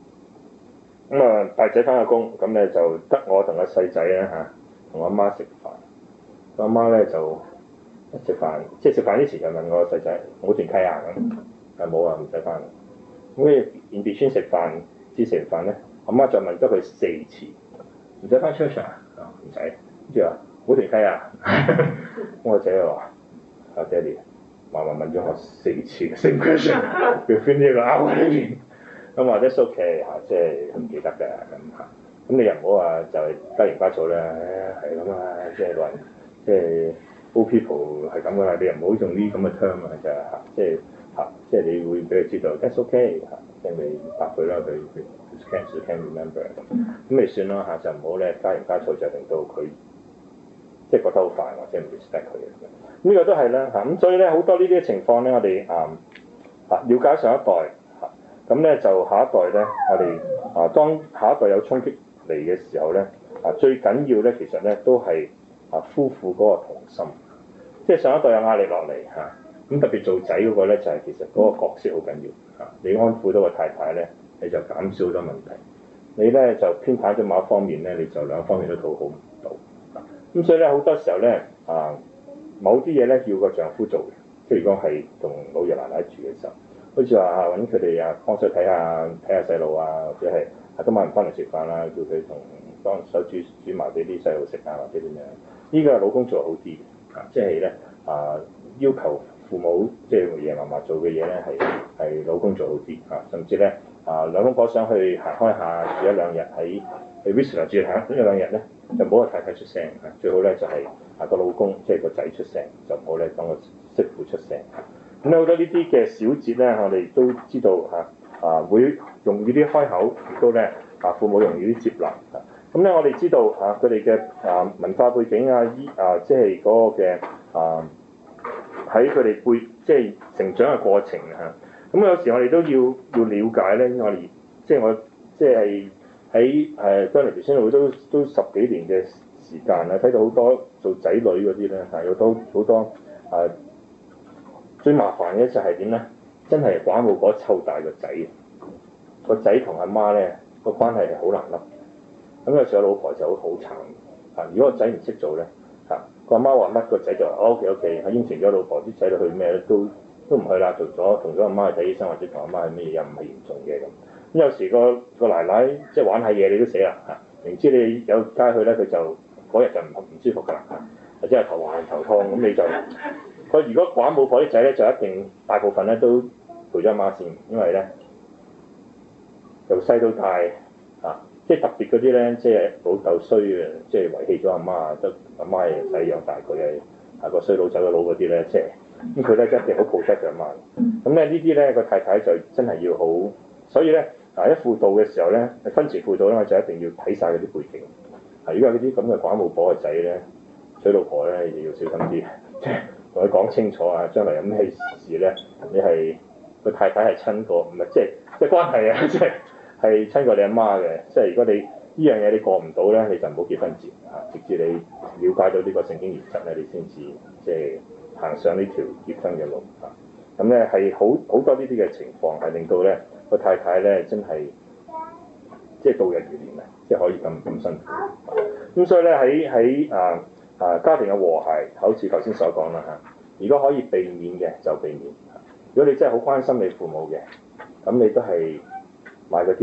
大仔翻咗工，咁咧就得我同個細仔咧同我阿媽食飯。我阿媽咧就食飯，即係食飯之前就問我個細仔冇團契啊咁，冇啊，唔使翻。咁跟住 in between 食飯至食完飯咧，阿媽再問咗佢4次，唔使翻 church 啊？唔使。跟住話冇團契啊？我個仔就話：阿爹哋，嫲嫲問咗我4次嘅 same question，佢 fin 呢個 hour 裏邊。咁或者 OK 即係唔記得㗎咁你又唔好話就係加鹽加醋啦，係咁啊，即係老人，即係 old people 係咁㗎啦，你又唔好用呢啲咁嘅 term 啊，就係即係你會俾佢知道 that's OK 即係你答佢啦，佢 can remember 咁咪算啦就唔好咧加鹽加醋就令到佢即係覺得好煩或者唔 respect 佢嘅。呢個都係啦咁所以咧好多呢啲情況咧，我哋了解上一代咁咧就下一代咧，我哋當下一代有衝擊嚟嘅時候咧最緊要咧其實咧都係夫婦嗰個同心，即係上一代有壓力落嚟咁特別做仔嗰個咧就係其實嗰個角色好緊要你安撫到個太太咧，你就減少咗問題。你咧就偏袒咗某一方面咧，你就兩方面都討好唔到。咁所以咧好多時候咧某啲嘢咧要個丈夫做嘅，即係如果係同老爺奶奶住嘅時候，好似話揾佢哋幫手睇下細路或者係今晚唔翻嚟食飯啦，叫佢同幫手煮埋俾啲細路食或者點樣。呢個係老公做好啲即係咧要求父母即係爺爺嫲嫲做嘅嘢咧係老公做好啲甚至咧兩公婆想去行開下住一兩日喺 Whistler 住下一兩日咧，就唔好個太太出聲最好咧就係個老公即係個仔出聲，就唔好咧當個媳婦出聲咁好多呢啲嘅小節咧，我哋都知道會容易啲開口，亦都咧父母容易啲接納咁咧我哋知道佢哋嘅文化背景即係嗰個嘅喺佢哋即係成長嘅過程咁有時我哋都要了解咧，我哋即係我即係喺將來培訓會都10幾年嘅時間睇到好多做仔女嗰啲咧有好多最麻煩嘅就係點咧？真係寡母嗰湊大個仔，個仔同阿媽咧個關係係好難甩。咁有時候老婆就好慘如果個仔唔識做咧個阿媽話乜個仔就話 OK， 應承咗老婆啲仔女去咩都唔去啦，做咗同咗阿媽去睇醫生或者同阿媽去咩嘢又唔係嚴重嘅咁。咁有時個奶奶即係玩下嘢你都死啦明知你有街去咧，佢就嗰日就唔舒服㗎啦或者係頭暈頭痛咁你就。佢如果寡母婆啲仔咧，就一定大部分咧都陪咗阿媽先，因為咧由細到大即係特別嗰啲咧，即係老豆衰嘅，即係遺棄咗阿媽，得阿媽係細養大佢嘅，個衰佬走咗佬嗰啲咧，即係咁佢咧一定好抱得佢阿媽。咁咧呢啲咧個太太就真係要好，所以咧一輔導嘅時候咧，婚前輔導咧就一定要睇晒嗰啲背景。如果有啲咁嘅寡母婆嘅仔咧，娶老婆咧就要小心啲，即係。同佢講清楚將來有咩事咧？你係個太太係親過，唔係即係關係即係親過你阿媽嘅。即係如果你呢樣嘢你過唔到咧，你就唔好結婚前直至你了解到呢個聖經原則咧，你先至即係行上呢條結婚嘅路咁咧係好多呢啲嘅情況係令到咧個太太咧真係即係度日如年即係可以咁辛苦。咁所以咧喺家庭嘅和諧，好似頭先所講啦如果可以避免嘅就避免。如果你真係好關心你父母嘅，咁你都係買個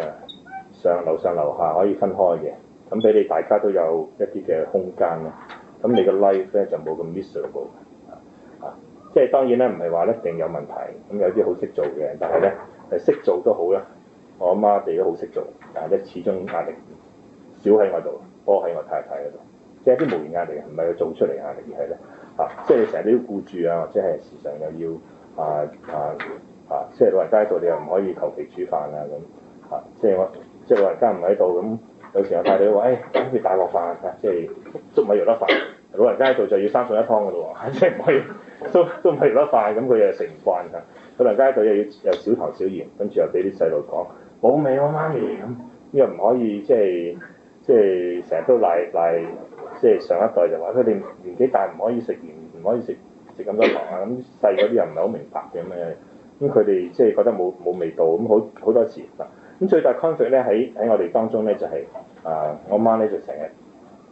duplex 樓上樓下可以分開嘅，咁俾你大家都有一啲嘅空間啦。咁你個 life 咧就冇咁 miserable 即係當然咧唔係話一定有問題，咁有啲好識做嘅，但係咧識做都好啦。我阿媽哋都好識做，但係咧始終壓力少喺我度，多喺我太太嗰度。即係啲無形壓力，唔係佢做出嚟壓力，而係咧即係你成日都要顧住或者係時常又即係老人家喺度，你又唔可以求其煮飯啊咁即係老人家唔喺度咁，有時候太太話不如大鑊飯啊，即係粥米肉粒飯。老人家喺度就要三餸一湯嘅咯喎，即係唔可以都唔係肉粒飯，咁佢又食唔慣㗎。老人家喺度又要又少糖少鹽，跟住又俾啲細路講冇味喎媽咪咁，又唔可以即係成日都賴即係上一代就話佢哋年紀大唔可以食鹽，唔可以食咁多糖啊，咁細嗰啲又唔係好明白嘅咩？咁佢哋即係覺得冇味道，咁好多次嗱。咁最大 conflict 咧喺我哋當中咧就係我媽咧就成日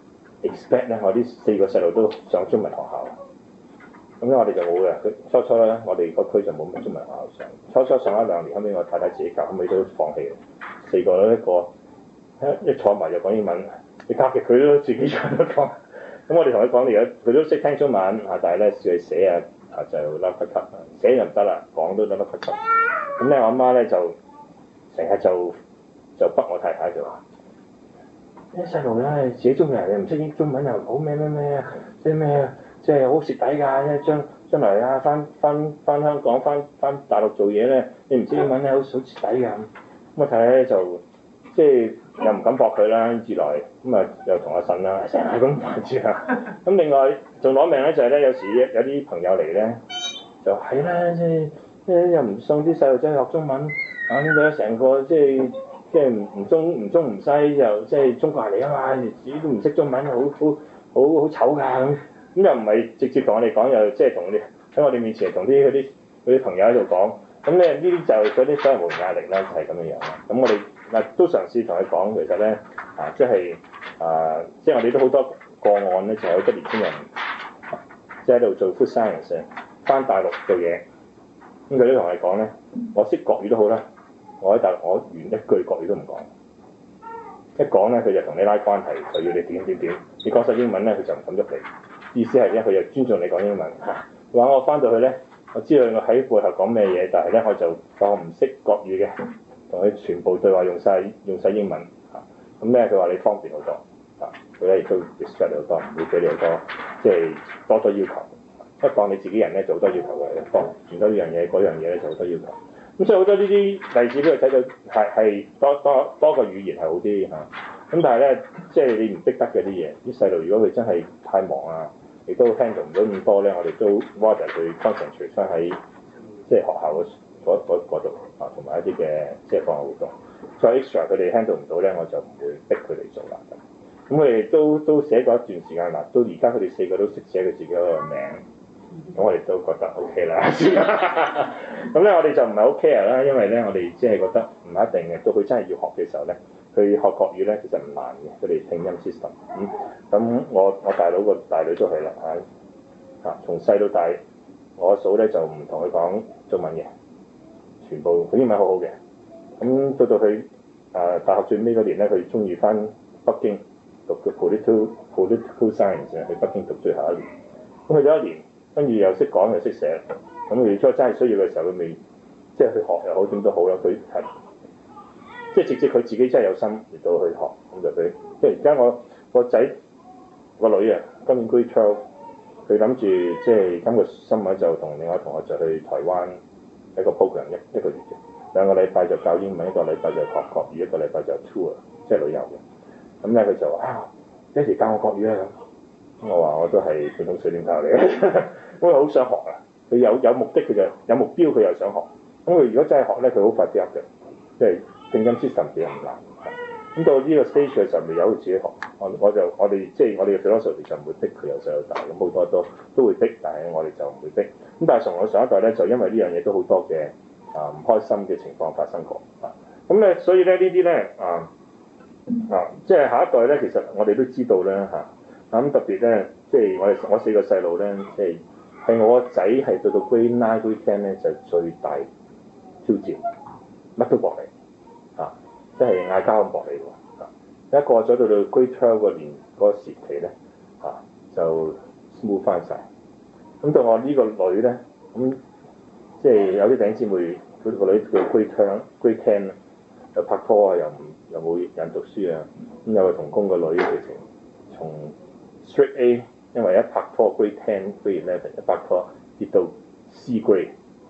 expect 咧我啲4個細路都上中文學校，咁咧我哋就冇嘅。佢初咧我哋個區就冇乜中文學校上，初上1-2年，後尾我太太自己教，後尾都放棄4個咧一坐埋就講英文，你教極佢都自己唱得講。咁我哋同佢講而家佢都識聽中文但係咧試佢寫就甩咳咳，寫就唔得啦，講都甩咳咳。咁咧我阿媽咧就成日就逼我太太就話：啲細路咧自己中國人又唔識中文又唔好咩，即係咩即係好蝕底㗎，將來啊翻香港翻大陸做嘢咧，你唔知英文咧好蝕底㗎。咁我太太咧就即係又唔敢駁佢啦，自來咁又同阿嬸啦，成日咁煩住啊。咁另外仲攞命咧就係咧，有時有啲朋友嚟咧就係啦，即係又唔送啲細路仔去學中文呢度成個即係唔中唔西又即係中國人嚟啊嘛，自己都唔識中文，好醜㗎咁又唔係直接同我哋講，又即係同喺我哋面前同嗰啲朋友喺度講，咁咧呢啲就嗰啲所謂無形壓力啦，就係咁樣樣啦。咁我哋都嘗試同佢講，其實咧即係我哋都好多個案咧，就有啲年輕人即係喺度做 food science 返大陸做嘢，咁佢都同我哋講咧，我識國語都好啦，我喺大陸我連一句國語都唔講，一講咧佢就同你拉關係，就要你點，你講晒英文咧佢就唔敢喐你，意思係咧佢就尊重你講英文話我返到去咧，我知道我喺背後講咩嘢，但係咧我就當我唔識國語嘅。同佢全部對話用晒英文咁咧佢話你方便好多佢咧亦都 respect 你好多，唔會俾你好多即係多要求，一當你自己人咧就好多要求嘅，當傳咗呢樣嘢嗰樣嘢咧就好多要求。咁所以好多呢啲例子俾佢睇到係多個語言係好啲咁但係咧即係你唔逼得嘅啲嘢，啲細路如果佢真係太忙亦都 handle 唔到咁多咧，我哋都 order 佢 concentrate 翻喺即係學校嗰度同埋一啲嘅即係課外活動，再 extra 佢哋 handle 唔到咧，我就唔會逼佢哋做啦。咁佢哋都寫過一段時間啦，到而家佢哋4個都識寫佢自己嗰個名，咁我哋都覺得 OK 啦。咁咧我哋就唔係好 care 啦，因為咧我哋即係覺得唔係一定嘅，到佢真係要學嘅時候咧，佢學國語咧其實唔難嘅，佢哋拼音 system。咁我大佬個大女都係啦從細到大，我嫂咧就唔同佢講中文嘅。全部佢英文好好嘅，咁到佢大學最尾嗰年咧，佢中意翻北京讀嘅 political science 去北京讀最後1年，咁去咗1年，跟住又識講又識寫，咁佢初真係需要嘅時候，佢未即係去學又好點都好啦，佢係即係直接佢自己真係有心嚟到去學，咁就佢即係而家我個仔個女今年 grade 12，佢諗住即係今個新聞就同另外同學就去台灣。一個 program 一個月嘅，2個禮拜就教英文，1個禮拜就學國語，1個禮拜就 tour， 即係旅遊嘅。咁咧佢就話爹哋教我國語咁。我話我都係半桶水點教你嘅，我好想學佢有目的佢就有目標，佢又想學。咁佢如果真係學咧，佢好快 pick up 嘅，即係拼音 system 其實唔難。咁到呢個 stage 嘅時候，咪由佢自己學。我哋即係我哋嘅 philosophy 就唔會逼佢由細到大，咁好多都會逼，但係我哋就唔會逼。咁但係從我上一代咧，就因為呢樣嘢都好多嘅唔開心嘅情況發生過咁咧，所以咧呢啲咧即係下一代咧，其實我哋都知道咧咁特別咧，即係我4個細路咧，即係我個仔係到 grade 9 grade 10咧就最大挑戰，乜都駁你即係嗌交咁駁你喎。一過咗到 grade 12個年嗰個時期咧就 smooth 翻晒。咁到我呢個女咧，咁即係有啲弟兄姊妹，佢個女叫 grade 10又拍拖又冇人讀書咁有個同工個女直情從 straight A， 因為一拍拖 grade 10 grade 11一拍拖跌到 C grade，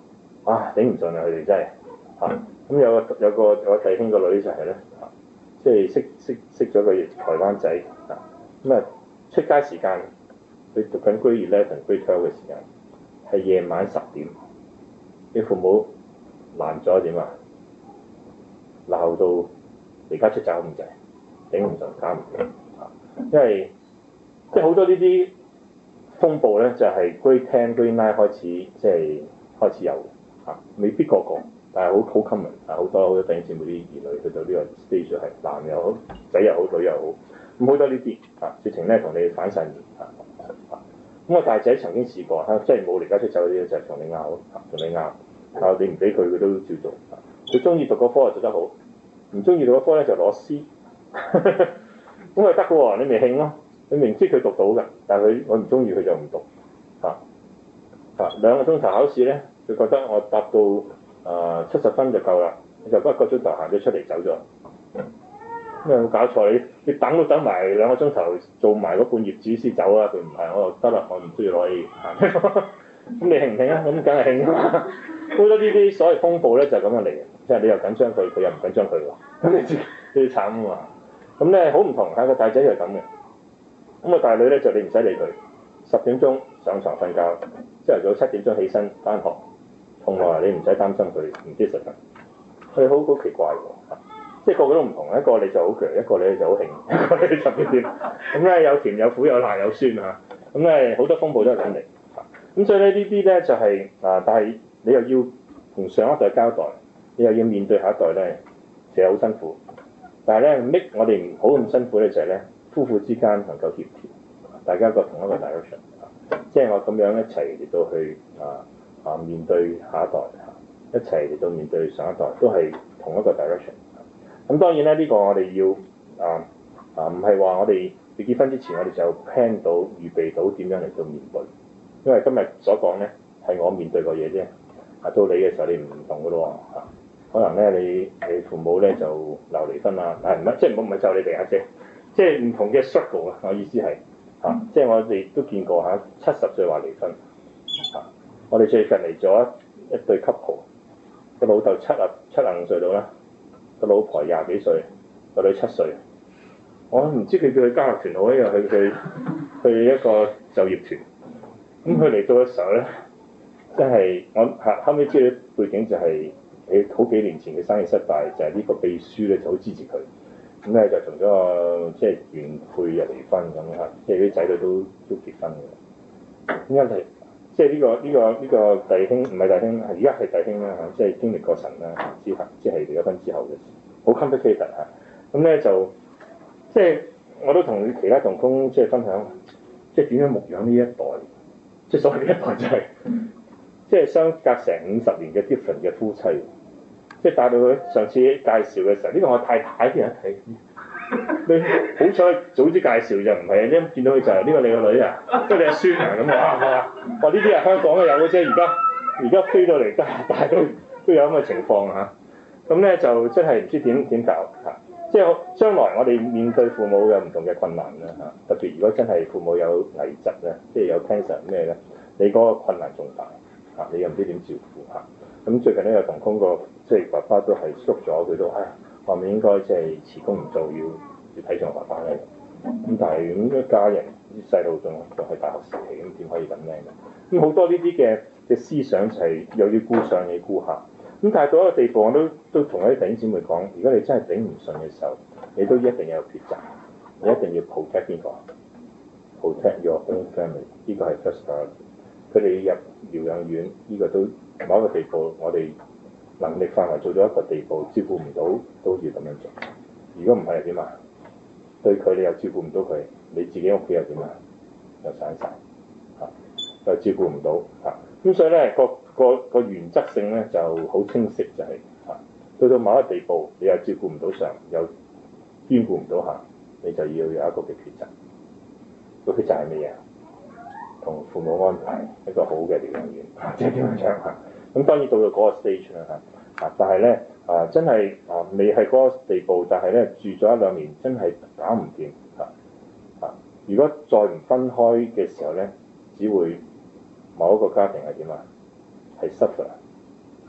頂唔順啊！佢哋真係咁有個弟兄個女就係咧即係識咗個台灣仔咁啊出街時間佢讀緊 Grade 11、Grade 12嘅時間係夜晚10點，啲父母攔咗點啊？鬧到離家出走咁滯，頂唔順，搞唔掂因為即係好多呢啲風暴咧，就係 Grade 10、Grade 9開始即係開始有未必個個，但係好 common 好多弟兄姊妹啲兒女去到呢個 stage 係男又好、仔又好、女又好，咁好多呢啲事情咧同你反晒面咁我大仔曾經試過即係冇離家出走嗰啲就係同你拗同你拗你唔俾佢都照做佢中意讀嗰科就做得好，唔中意讀嗰科咧就攞 C 咁佢得嘅喎，你咪興咯，你明知佢讀到㗎，但係我唔中意佢就唔讀2個鐘頭考試咧，佢覺得我答到70分就夠啦，就1個鐘頭行咗出嚟走咗。咩有冇搞錯？你等都等埋2個鐘頭，做埋嗰半頁紙先走啊！佢唔係，我就得啦，我唔需要攞 A。咁你興唔興啊？咁梗係興啦。好多呢啲所謂風暴咧就係咁樣嚟嘅，即係你又緊張佢，佢又唔緊張佢喎。咁你慘啊嘛！咁咧好唔同，個大仔就係咁嘅。咁個大女咧就你唔使理佢，10點鐘上床瞓覺，朝頭早7點鐘起身返學，從來你唔使擔心佢唔知實質。佢好奇怪喎，即係個個都唔同，一個你就好強，一個你就好興，一個你就點。咁咧有甜有苦有辣有酸咁咧好多風暴都係咁嚟。咁所以咧呢啲咧就係但係你又要同上一代交代，你又要面對下一代咧，其實好辛苦。但係咧 make 我哋唔好咁辛苦咧就係咧夫婦之間能夠協調，大家個同一個 direction，即係我咁樣一齊嚟到去面對下一代一齊嚟到面對上一代都係同一個 direction。咁當然咧呢個我哋要唔係話我哋結婚之前我哋就 plan 到預備到點樣嚟到面對，因為今日所講咧係我面對個嘢啫，到你嘅時候你唔同噶咯喎可能咧你父母咧就鬧離婚啦，但係唔係即係唔係就你哋啫，即係唔同嘅 struggle 我意思係即係我哋都見過70歲話離婚我哋最近嚟咗一對 couple， 個老豆75歲到啦，個老婆20幾歲，個女7歲。我唔知佢叫佢交流團好，因為去一個就業團。咁佢嚟到嘅時候咧，真係我後尾知道背景就係好幾年前嘅生意失敗，就係呢個秘書咧就好支持佢。咁咧就同咗個即係原配又離婚咁即係啲仔女都結婚嘅。點解係？即係呢個弟兄唔係弟兄，而家係弟兄啦即係經歷過神啦之後，即係離咗婚之後嘅事，好 complicated 咁咧就即係我都同其他同工即係分享，即係點樣牧養呢一代，即係所謂呢一代就係即係相隔成50年嘅 different 嘅夫妻，即係帶到佢上次介紹嘅時候，呢個我太太啲人睇。你好彩早啲介紹就唔係，一見到佢就係呢個你個女啊，即係你阿孫啊咁話呢啲係香港都有嘅啫，而家飛到嚟加拿大都有咁嘅情況咁咧就真係唔知點搞即係將來我哋面對父母有唔同嘅困難啦特別如果真係父母有危疾咧，即係有 cancer 咩咧，你嗰個困難仲大你又唔知點照顧咁最近咧有同工個即係爸爸都係縮咗，佢都話咪應該即係辭工唔做，要睇上爸爸咧。咁但係咁一家人啲細路仲係大學時期，咁點可以咁咧？咁好多呢啲嘅思想就係又要顧上又要顧下。咁但係到一個地步，我都同一啲弟兄姊妹講，如果你真係頂唔順嘅時候，你都一定有抉擇，你一定要 protect 邊個 ？protect your own family， 呢個係 first priority。佢哋入療養院，呢個都某一個地步，我哋能力範圍做咗一個地步，照顧唔到都要咁樣做。如果唔係點啊？對佢你又照顧唔到佢，你自己屋企又點啊？又散晒又照顧唔到咁所以咧個原則性咧就好清晰，就係到到某一個地步，你又照顧唔到上，又兼顧唔到下，你就要有一個嘅抉擇。個抉擇係乜嘢？同父母安排一個好嘅療養院，即係點樣咁當然到嗰個 stage 啦但係咧真係未係嗰個地步，但係咧住咗1-2年真係搞唔掂如果再唔分開嘅時候咧，只會某一個家庭係點係 suffer，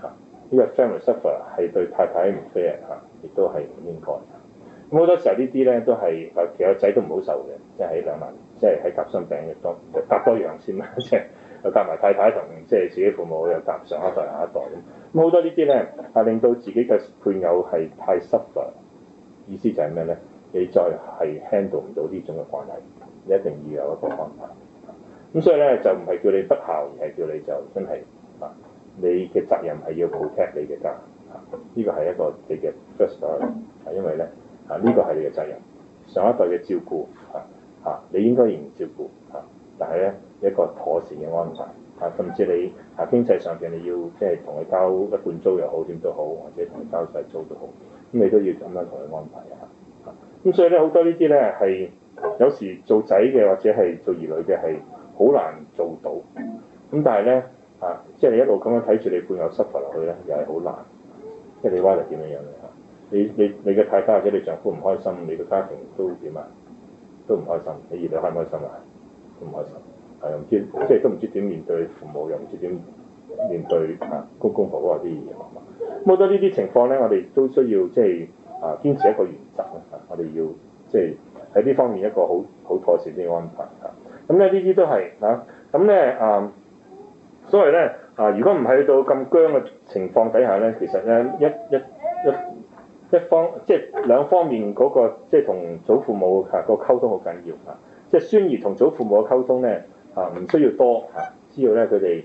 呢個 family suffer 係對太太唔 fair 嚇，亦都係唔應該。咁好多時候呢啲咧都係其實個仔都唔好受嘅，即係喺兩難，即係喺夾心餅嘅多夾多樣先啦，即係又夾埋太太同即係自己父母又夾上一代下一代咁。咁好多呢啲咧係令到自己嘅配偶係太 suffer， 意思就係咩咧？你再係 handle 唔到呢種嘅關係，你一定要有一個安排。咁所以咧就唔係叫你不孝，而係叫你就真係啊，你嘅責任係要 protect 你嘅家啊，呢個係一個你嘅 first priority，因為咧啊呢個係你嘅責任，上一代嘅照顧你應該仍然照顧但係咧一個妥善嘅安排甚至你經濟上邊你要即係同佢交一半租又好點都好，或者同佢交細租都好，咁你都要咁樣同佢安排咁所以咧好多呢啲咧係有時做仔嘅或者係做兒女嘅係好難做到，咁但係咧即係你一路咁樣睇住你配偶 suffer 落去咧，又係好難，即係你歪嚟點樣樣嘅你嘅太太或者你丈夫唔開心，你個家庭都點啊？都唔開心，你兒女開唔開心啊？都唔開心，又唔知即係都唔知點面對父母，又唔知點面對公公婆婆啲嘢咁好多呢啲情況咧，我哋都需要即係堅持一個原則我哋要即係喺呢方面一個好妥善啲安排咁咧呢啲都係咁咧所謂咧如果唔係去到咁僵嘅情況底下咧，其實咧一方即係兩方面嗰個即係同祖父母個溝通好緊要即係孫兒同祖父母嘅溝通咧唔需要多只要咧佢哋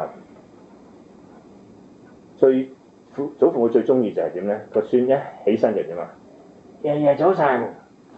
祖父母最中意就係點咧？個孫一起身就點爺爺早晨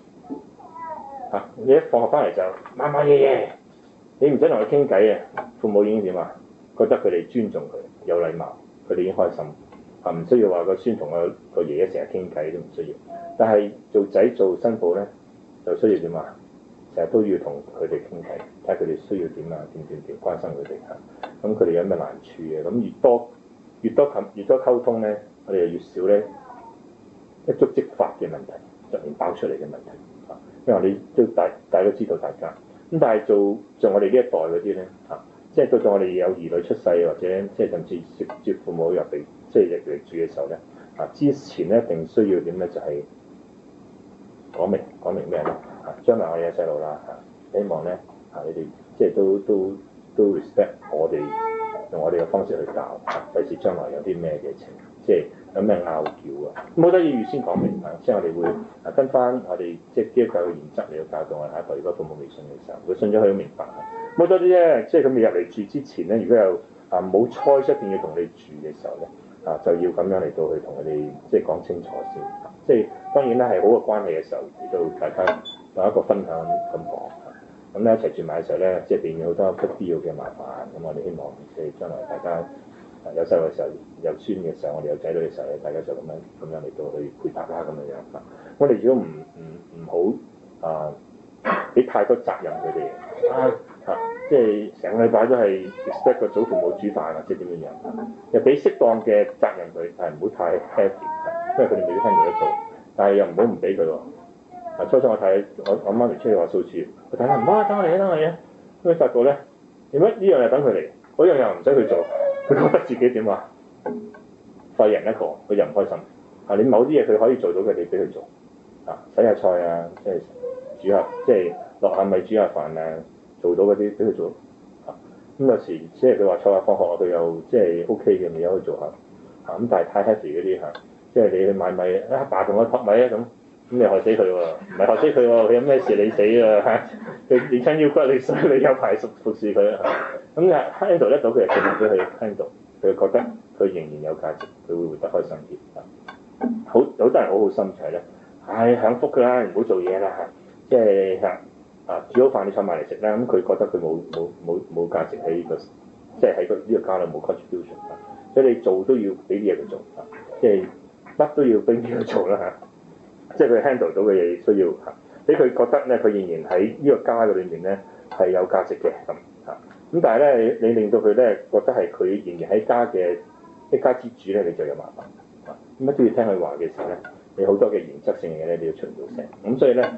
你一放學翻嚟就媽媽爺爺，你唔使同佢傾偈父母已經點覺得佢哋尊重佢，有禮貌，佢哋已經開心唔需要話個孫同個爺爺成日傾偈都唔需要。但係做仔做新抱咧就需要點成日都要同佢哋傾偈，睇下佢哋需要點點關心佢哋咁佢哋有咩難處嘅，咁越多溝通咧，我哋就越少咧一觸即發嘅問題，突然爆出嚟嘅問題因為你都大家都知道大家咁，但係做我哋呢一代嗰啲咧即係到我哋有兒女出世或者即係甚至接父母入嚟即係入嚟住嘅時候咧之前咧一定需要點咧就係講明咩咧將來我哋嘅細路啦希望咧你哋即係都 respect 我哋，用我哋嘅方式去教費事將來有啲咩嘅情即係有咩拗撬咁好得意預先講明即係我哋會跟翻我哋即係基督教嘅原則嚟到教導我哋下一代。如果父母未信嘅時候，佢信咗佢都明白好多啲咧，即係佢未入嚟住之前咧，如果有冇 choice 一定要同你住嘅時候咧就要咁樣嚟到去同佢哋即係講清楚先即係當然啦係好嘅關係嘅時候嚟到大家有一個分享咁講咁咧一齊住埋嘅時候咧，即係避免好多不必要嘅麻煩。咁我哋希望即係將來大家有細路嘅時候，有孫嘅時候，我哋有仔女嘅時候咧，大家就咁樣嚟到去配搭啦咁樣我哋如果唔好俾太多責任佢哋即係成個禮拜都係 expect 個祖父母煮飯或者點樣又俾適當嘅責任佢，但係唔好太 heavy 因為佢哋未必聽到得到，但係又唔好唔俾佢喎。初初我睇我媽咪出去話掃廁，我睇下唔好等我嚟咁你發覺咧，點解呢樣又等佢嚟，嗰樣又唔使佢做，佢覺得自己點廢人一個，佢又唔開心你某啲嘢佢可以做到嘅，你俾佢做洗下菜即係煮下即係落下米煮下飯做到嗰啲俾佢做咁有時即係佢話湊下放學佢又即係 OK 嘅，咪有去做下咁但係太 happy 嗰啲即係你去買米爸同我托米咁你害死佢喎，唔係害死佢喎，佢有咩事你死佢連親腰骨你衰，你有排服侍佢咁就 handle 得到佢，佢俾佢 handle， 佢覺得佢仍然有價值，佢會活得開心啲好多人好心就係咧，享福㗎啦，唔好做嘢啦即係煮好飯你坐埋嚟食啦，咁佢覺得佢冇價值喺呢個即係喺呢個家裏冇 contribution 所以你做都要俾啲嘢佢做即係乜都要俾啲佢做啦即係佢 handle 到嘅嘢需要俾佢覺得咧，佢仍然喺呢個家嘅裏面咧係有價值嘅咁但係咧你令到佢咧覺得係佢仍然喺家嘅一家之主咧，你就有麻煩咁乜都要聽佢話嘅時候咧，你好多嘅原則性嘅嘢咧，你要出唔到聲咁所以咧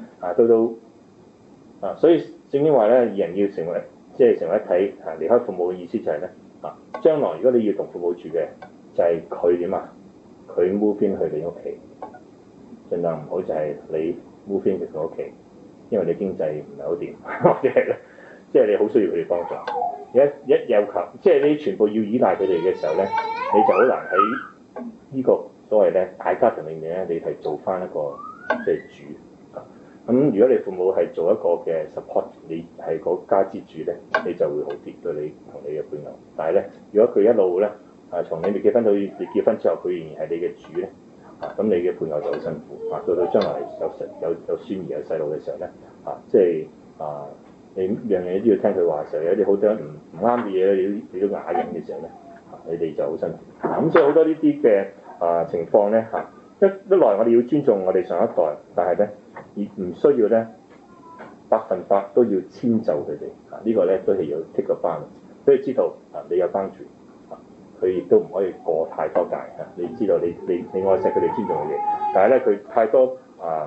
所以聖經話咧，二人要成為一體離開父母嘅意思就係咧將來如果你要同父母住嘅就係佢點啊？佢 move in 去你屋企，盡量唔好就係你 move in 去佢屋企，因為你經濟唔係好掂，或者係咧，即係你好需要佢哋幫助。一有求，即係你全部要依賴佢哋嘅時候咧，你就好難喺呢個所謂咧大家庭裏面咧，你係做翻一個即係主啊。咁如果你父母係做一個嘅 support，你係個家之主咧，你就會好啲對你同你嘅配偶。但係咧，如果佢一路咧從你未結婚到你結婚之後，佢仍然係你嘅主咧，咁你嘅配偶就好辛苦啊。到到將來有孫兒有細路嘅時候咧，即係你樣嘢都要聽佢話嘅時候，有啲好多唔啱嘅嘢你都啞忍嘅時候咧，你哋就好辛苦。咁所以好多呢啲嘅情況咧一來我哋要尊重我哋上一代，但係咧而唔需要咧100%都要遷就佢哋。呢個咧都係要 take 個 balance，都要知道你有幫助，佢亦都唔可以過太多界。你知道你愛錫佢哋，尊重佢哋，但係咧佢太多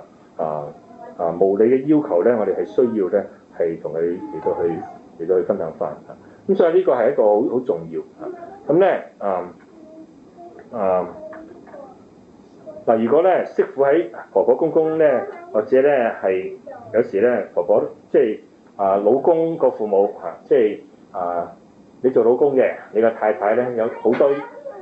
無理嘅要求咧，我哋係需要咧係同佢嚟到去分享翻。咁所以呢個係一個好重要。咁咧如果咧媳婦喺婆婆公公咧，或者咧係有時咧婆婆即係老公個父母即係你做老公嘅，你個太太咧有好多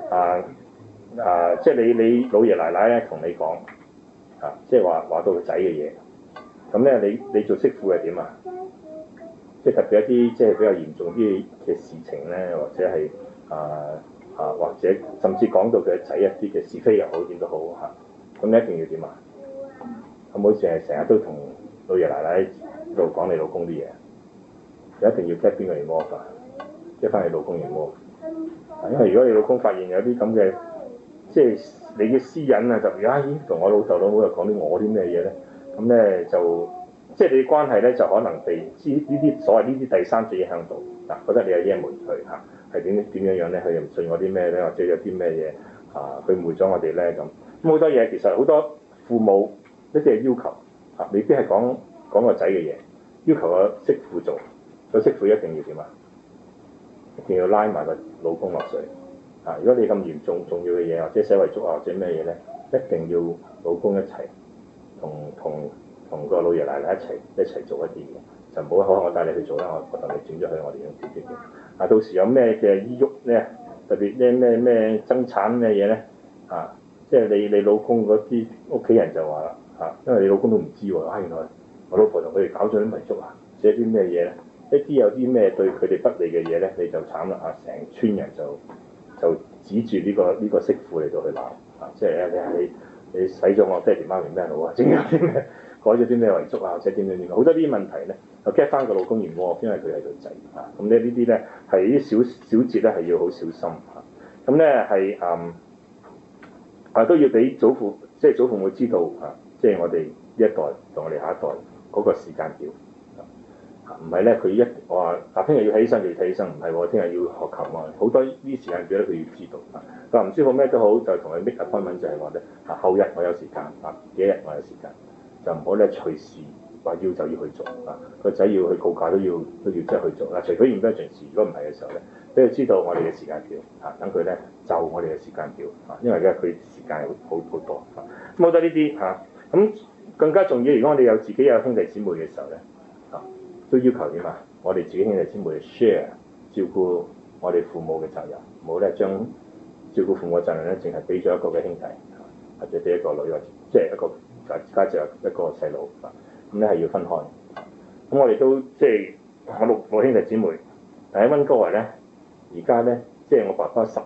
即係你老爺奶奶咧同你講即係話到個仔嘅嘢，咁咧你做媳婦係點啊？即係特別一啲即係比較嚴重啲嘅事情咧，或者係或者甚至講到佢仔一啲嘅是非又好點都好咁你一定要點啊？唔好成日都同老爺奶奶度講你老公啲嘢，你一定要 get 邊個嚟摸㗎？即係翻你老公嚟摸，因為如果你老公發現有啲咁嘅即係你嘅私隱就同我老豆老母又講啲我啲咩嘢咧，咁咧就即係你嘅關係咧就可能被呢啲所謂呢啲第三者影響到覺得你有嘢瞞佢係點樣咧？佢又唔信我啲咩咧？或者有啲咩嘢佢誤會咗我哋咧咁好多嘢。其實好多父母一啲嘅要求未必係講個仔嘅嘢，要求個媳婦做，個媳婦一定要點啊？一定要拉埋個老公落水如果你咁嚴重重要嘅嘢，或者洗遺囑或者咩嘢咧，一定要老公一齊同個老爺奶奶一齊做一啲嘢，就唔好我帶你去做啦，我同你轉咗去我哋嘅點到時有咩嘅醫鬱咧，特別咩爭產咩嘢咧即係你老公嗰啲屋企人就話啦因為你老公都唔知喎原來我老婆同佢哋搞咗啲遺囑寫啲咩嘢咧，有啲咩對佢哋不利嘅嘢咧，你就慘啦成村人就指住呢個媳婦嚟到去鬧即係你使咗我爹哋媽咪咩好整咗啲咩改咗啲咩遺囑或者點好多啲問題咧，就 get 翻個老公嫌喎，因為佢係個仔咁呢啲咧係啲小節咧係要好小心咁咧係都要俾祖父母知道即係我哋呢一代同我哋下一代嗰個時間表唔係咧佢我話聽日要起身就要起身，唔係喎聽日要學琴好多呢啲時間表咧佢要知道佢話唔舒服咩都好，就同佢 make appointment就係話咧後日我有時間幾日我有時間，就唔好咧隨時話要就要去做個仔要去告假都要即係去做除非 emergency，如果唔係嘅時候咧，俾佢知道我哋嘅時間表等佢咧就我哋嘅時間表因為而家佢時間好多咁好多呢啲咁更加重要。如果我哋有自己有兄弟姊妹嘅時候咧都要求點我哋自己兄弟姊妹 share 照顧我哋父母嘅責任，唔好咧將照顧父母嘅責任咧淨係俾咗一個嘅兄弟或者俾一個女，或者即係一個家姐一個細佬咁咧係要分開。咁我哋都即係我6個兄弟姊妹，但喺溫哥華咧，而家咧即係我爸爸10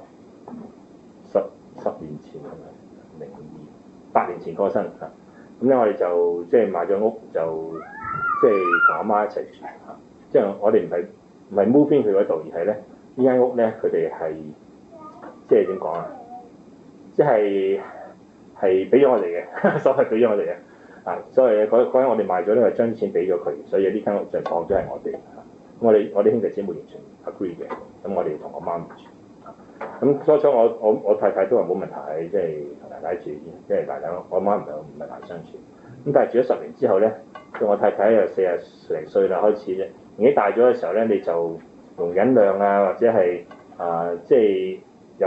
年前8年前過身咁咧我哋就即係買咗屋就即係同阿媽一齊住即係我哋唔係 move in 去嗰度，而係咧呢間屋咧佢哋係即係點講即係俾咗我哋嘅，所謂俾咗我哋嘅所謂嗰陣我哋賣咗咧，係將錢俾咗佢，所以呢間屋就當咗係我哋我哋兄弟姊妹完全 agree 嘅，咁我哋同我媽咪住咁初初我太太都話冇問題，即係同奶奶住，即係奶奶我媽唔係難相處。咁但係住咗10年之後咧，到我太太又40零歲啦，開始啫年紀大咗嘅時候咧，你就容忍量或者係即係又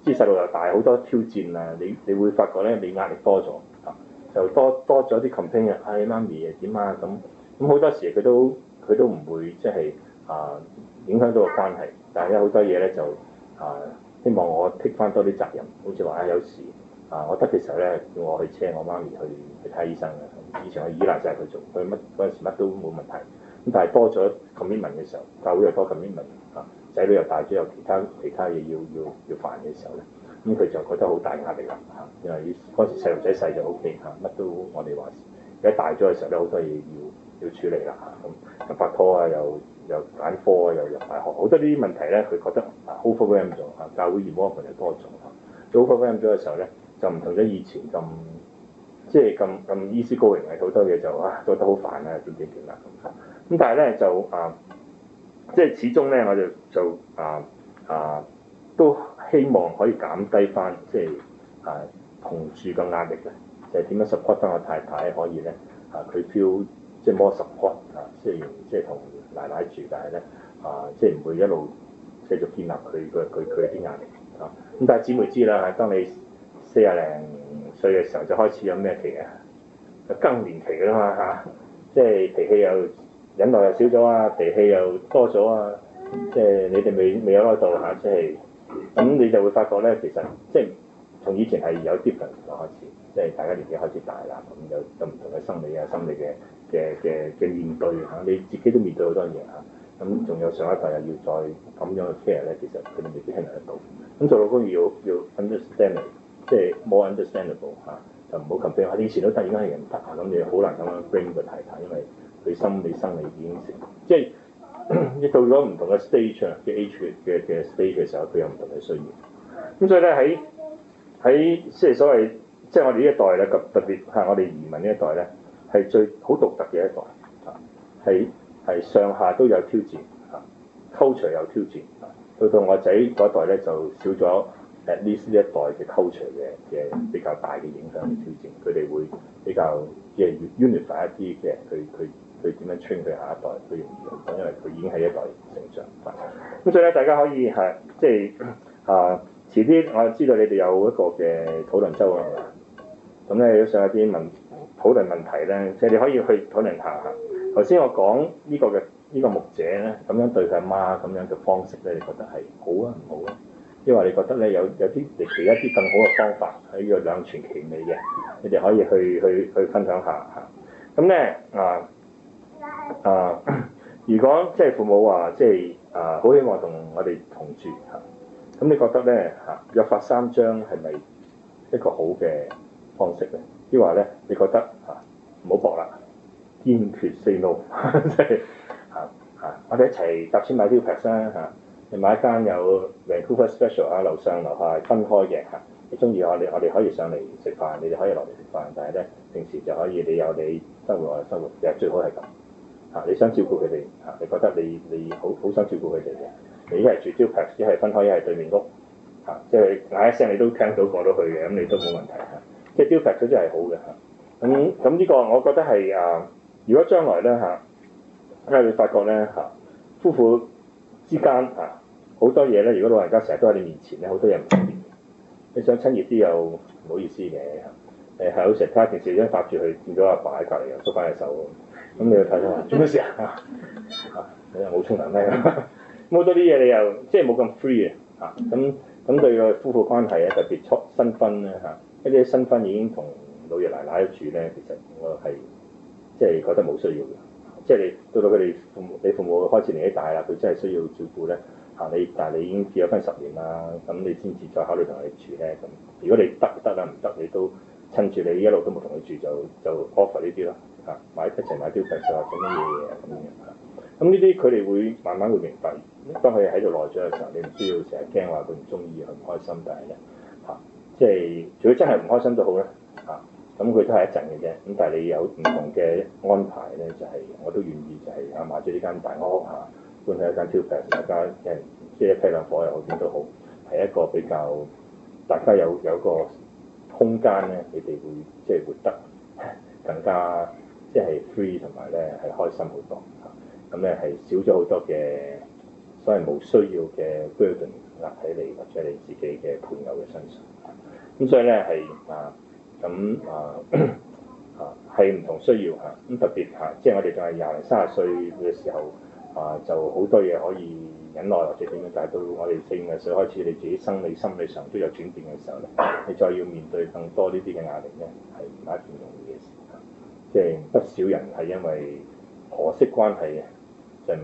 啲細路又大，好多挑戰啊！你會發覺咧，你壓力多咗啊，就多咗啲 complain 啊，唉媽咪啊點啊咁好多時佢都唔會即係影響到個關係，但係有好多嘢咧就希望我 take 翻多啲責任，好似話有時我得嘅時候咧叫我去車我媽咪去睇醫生嘅，以前我依賴晒佢做，佢嗰陣時乜都冇問題，咁但係多咗 commitment 嘅時候，教會又多 commitment 仔女又大咗有其他嘢要煩嘅時候咧，咁佢就覺得好大壓力啦因為嗰時細路仔細就 OK 乜都我哋話事，而家大咗嘅時候咧好多嘢要處理啦咁拍拖啊又揀科啊又入大學，好多呢啲問題咧佢覺得 overwhelm 咗教會 involvement 又多咗overwhelm 咗嘅時候咧就唔同咗以前咁即係咁 easy going 好多嘢就覺得好煩啊點啦咁但係咧就即係始終咧我就都希望可以減低翻即係同住嘅壓力咧，就係點樣 support 翻我太太可以咧佢 feel 即係 more support 雖然即係同奶奶住，但係咧即係唔會一路繼續建立佢啲壓力咁但係姊妹知啦，當你40零歲嘅時候就開始有咩期就更年期㗎啦嘛即係脾氣又忍耐又少咗脾氣又多咗即係你哋未有耐到即係咁你就會發覺咧，其實即係從以前係有 difference 開始，即係大家年紀開始大啦，咁有唔同嘅生理心理嘅面對你自己都面對好多嘢咁仲有上一代又要再咁樣去 care 咧，其實佢哋未必聽得到。咁做老公要 understand， 即係 more understandable 就唔好 compare 你以前都得，而家係唔得咁你好難咁樣 bring 個太太，因為佢心理生理已經成，即係你到咗唔同嘅 stage 嘅 age 嘅 stage 嘅時候，佢有唔同嘅需要。咁所以咧喺即係所謂即係我哋呢一代咧，特別我哋移民呢一代咧，係最好獨特嘅一代係上下都有挑戰culture 有挑戰到我仔嗰代咧就少咗 at least 呢一代嘅 culture 嘅比較大嘅影響嘅挑戰，佢哋會比較即係 unify 一啲嘅佢點樣 train 佢下一代，佢容易用到，因為佢已經係一代成長。咁所以咧，大家可以即係遲啲我知道你哋有一個嘅討論周咁咧要上一啲討論問題咧，即係你可以去討論下。頭先我講呢個牧者咧，咁樣對佢阿媽咁樣嘅方式咧，你覺得係好啊唔好啊？因為你覺得咧有啲其他啲更好嘅方法喺呢個兩全其美嘅，你哋可以去分享下咁咧如果即係父母話即係好希望同我哋同住咁你覺得咧約法3章係咪一個好嘅方式咧？抑或咧你覺得唔好搏啦，堅決 say no 即係我哋一齊搭錢買 duplex 啦你買一間有 Vancouver Special 樓上樓下係分開嘅你中意我哋可以上嚟食飯，你哋可以落嚟食飯，但係咧平時就可以你有你生活我嘅生活，其實最好係咁你想照顧佢哋你覺得你好想照顧佢哋嘅，你一係住 duplex 一係分開，一係對面屋即係嗌一聲你都聽到過到去嘅，咁你都冇問題即係 duplex 嗰啲係好嘅咁呢個我覺得係如果將來咧因為你發覺咧夫婦之間好多嘢咧，如果老人家成日都喺你面前咧，好多嘢唔方便。你想親熱啲又唔好意思嘅係好成日睇電視，一搭住佢見到阿爸喺隔離又縮翻隻手咁你要睇下做咩事你又冇沖涼咩？咁好多啲嘢你又即係冇咁 free 咁對個夫婦關係咧，特別新婚咧一啲新婚已經同老爺奶奶住咧，其實我係即係覺得冇需要嘅。即係你到佢哋你父母開始年紀大啦，佢真係需要照顧咧但係你已經結咗婚10年啦，咁你先至再考慮同佢住咧咁。如果你得啦唔得，你都趁住你一路都冇同佢住就 offer 呢啲咯買一齊買 duplex 或者乜嘢咁樣咁呢啲佢哋會慢慢會明白。當佢喺度耐咗嘅時候，你唔需要成日驚話佢唔中意佢唔開心，但係咧即係如果真係唔開心都好咧咁佢都係一陣嘅啫，咁但係你有唔同嘅安排咧，就係我都願意就係買咗呢間大屋搬去一間 duplex 大家即係一批兩伙又好點都好，係一個比較大家有個空間咧，你哋會即係活得更加即係 free 同埋咧係開心好多咁咧係少咗好多嘅所謂冇需要嘅 burden 壓喺你或者你自己嘅配偶嘅身上。咁所以咧係係唔同需要嚇。咁特別嚇，即係我哋仲係20零30歲嘅時候就好多嘢可以忍耐或者點樣，但係到我哋40歲開始，你自己生理心理上都有轉變嘅時候咧，你再要面對更多呢啲嘅壓力咧，係唔係一件容易嘅事。即係不少人係因為婆媳關係嘅，就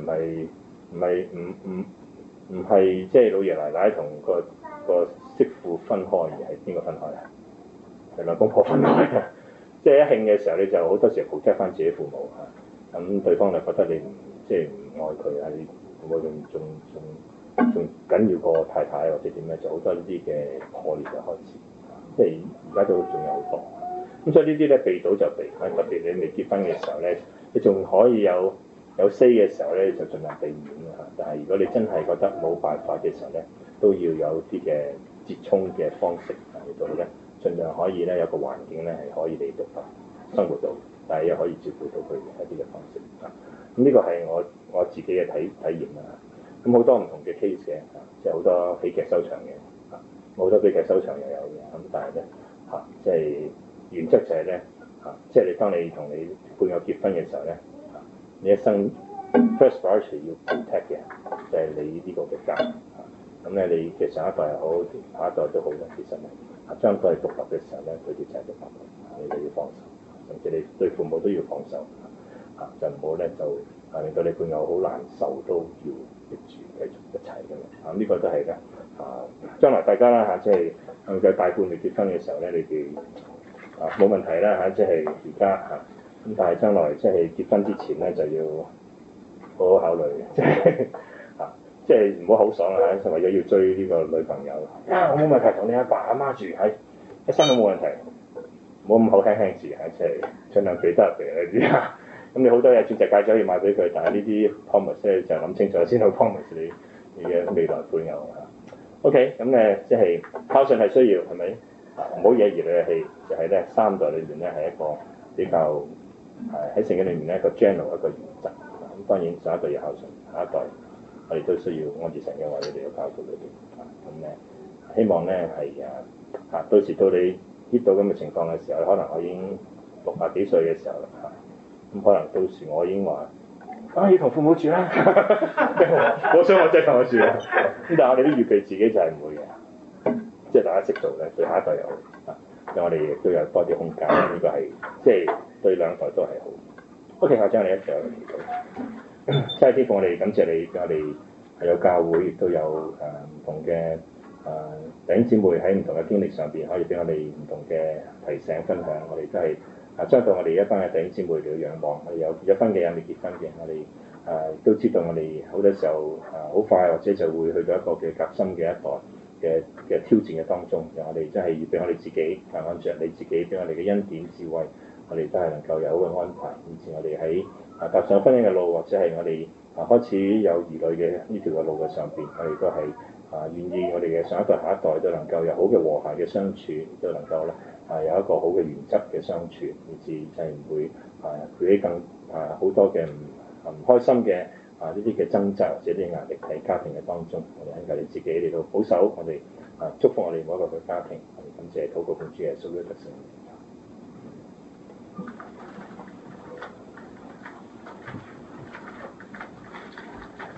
唔係即係老爺奶奶同個媳婦分開，而係邊個分開啊？係兩公婆分開嘅。即係一興嘅時候，你就好多時候 protect 翻自己父母嚇，咁對方就覺得你即係唔愛佢啊，你我仲緊要過太太或者點咧，就好多呢啲嘅破裂嘅開始。即係而家都仲有好多。咁所以呢啲咧避到就避，特別你未結婚嘅時候咧，你仲可以有 say 嘅時候咧，就盡量避免嚇。但係如果你真係覺得冇辦法嘅時候咧，都要有啲嘅折衷嘅方式嚟到咧，盡量可以咧有個環境咧係可以你獨立生活到，但係又可以照顧到佢嘅一啲嘅方式啊。咁呢個係我自己嘅體驗啦。咁好多唔同嘅 case 嘅即係好多喜劇收場嘅好多悲劇收場又有嘅。咁但係咧即係原則就係咧即係你當你同你配偶結婚嘅時候咧你一生 first priority 要 protect 嘅就係你呢個嘅家。咁咧你嘅上一代又好，下一代都好咧，其實咧將佢係獨立嘅時候咧，佢哋就係獨立，你哋要放手，甚至你對父母都要放手就唔好咧就令到你配偶好難受，都要逼住繼續一齊嘅嘛。呢個都係嘅將來大家啦即係有大半未結婚嘅時候咧，你哋冇問題啦即係而家咁，但係將來即係結婚之前咧就要好好考慮嘅，即係唔好口爽就為咗要追呢個女朋友我冇問題，同你阿爸阿媽住喺一生都冇問題，唔好咁口輕輕住即係盡量避得入嚟你知咁你好多嘢鑽石戒指可以買俾佢，但係呢啲 promise 咧就諗清楚先好 promise 你嘅未來配偶OK， 咁即係孝順係需要係咪？唔好惹兒女嘅氣，就係咧3代裏面咧係一個比較喺聖經裏面咧一個 general 一個原則。咁當然上一代要孝順，下一代我哋都需要按住神嘅話，你哋要教導佢哋咁咧希望咧係到時到你遇到咁嘅情況嘅時候，可能我已經60幾歲嘅時候啦咁可能到時我已經話要同父母住啦我想我真係同我住咁但係我哋都預備自己就係唔會嘅，即係大家識做咧，對下一代又好咁我哋亦都有多啲空間，呢個係即係對兩代都係好。OK， 我將你一齊去祈禱。真係天父，我哋感謝你，我哋係有教會，亦都有唔同嘅弟兄姊妹喺唔同嘅經歷上邊，可以俾我哋唔同嘅提醒分享。我哋都係將到我哋一班嘅弟兄姊妹嚟仰望，我哋有結婚嘅有未結婚嘅，我哋都知道我哋好多時候好快或者就會去到一個嘅革新嘅一代嘅挑戰嘅當中，我哋真係要俾我哋自己按著你自己俾我哋嘅恩典智慧，我哋都係能夠有好嘅安排。以前我哋喺踏上婚姻嘅路，或者係我哋開始有兒女嘅呢條嘅路嘅上邊，我哋都係願意我哋嘅上一代下一代都能夠有好嘅和諧嘅相處，都能夠咧有一個好嘅原則嘅相處，以至就係唔會舉起更好多嘅唔開心嘅呢啲嘅掙扎或者啲壓力喺家庭嘅當中。我哋喺我哋自己嚟到保守我哋祝福我哋每一個嘅家庭。我哋感謝禱告奉主耶穌嘅聖名。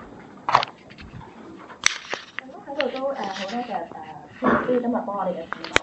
喺度都好多謝今日幫我哋嘅指導。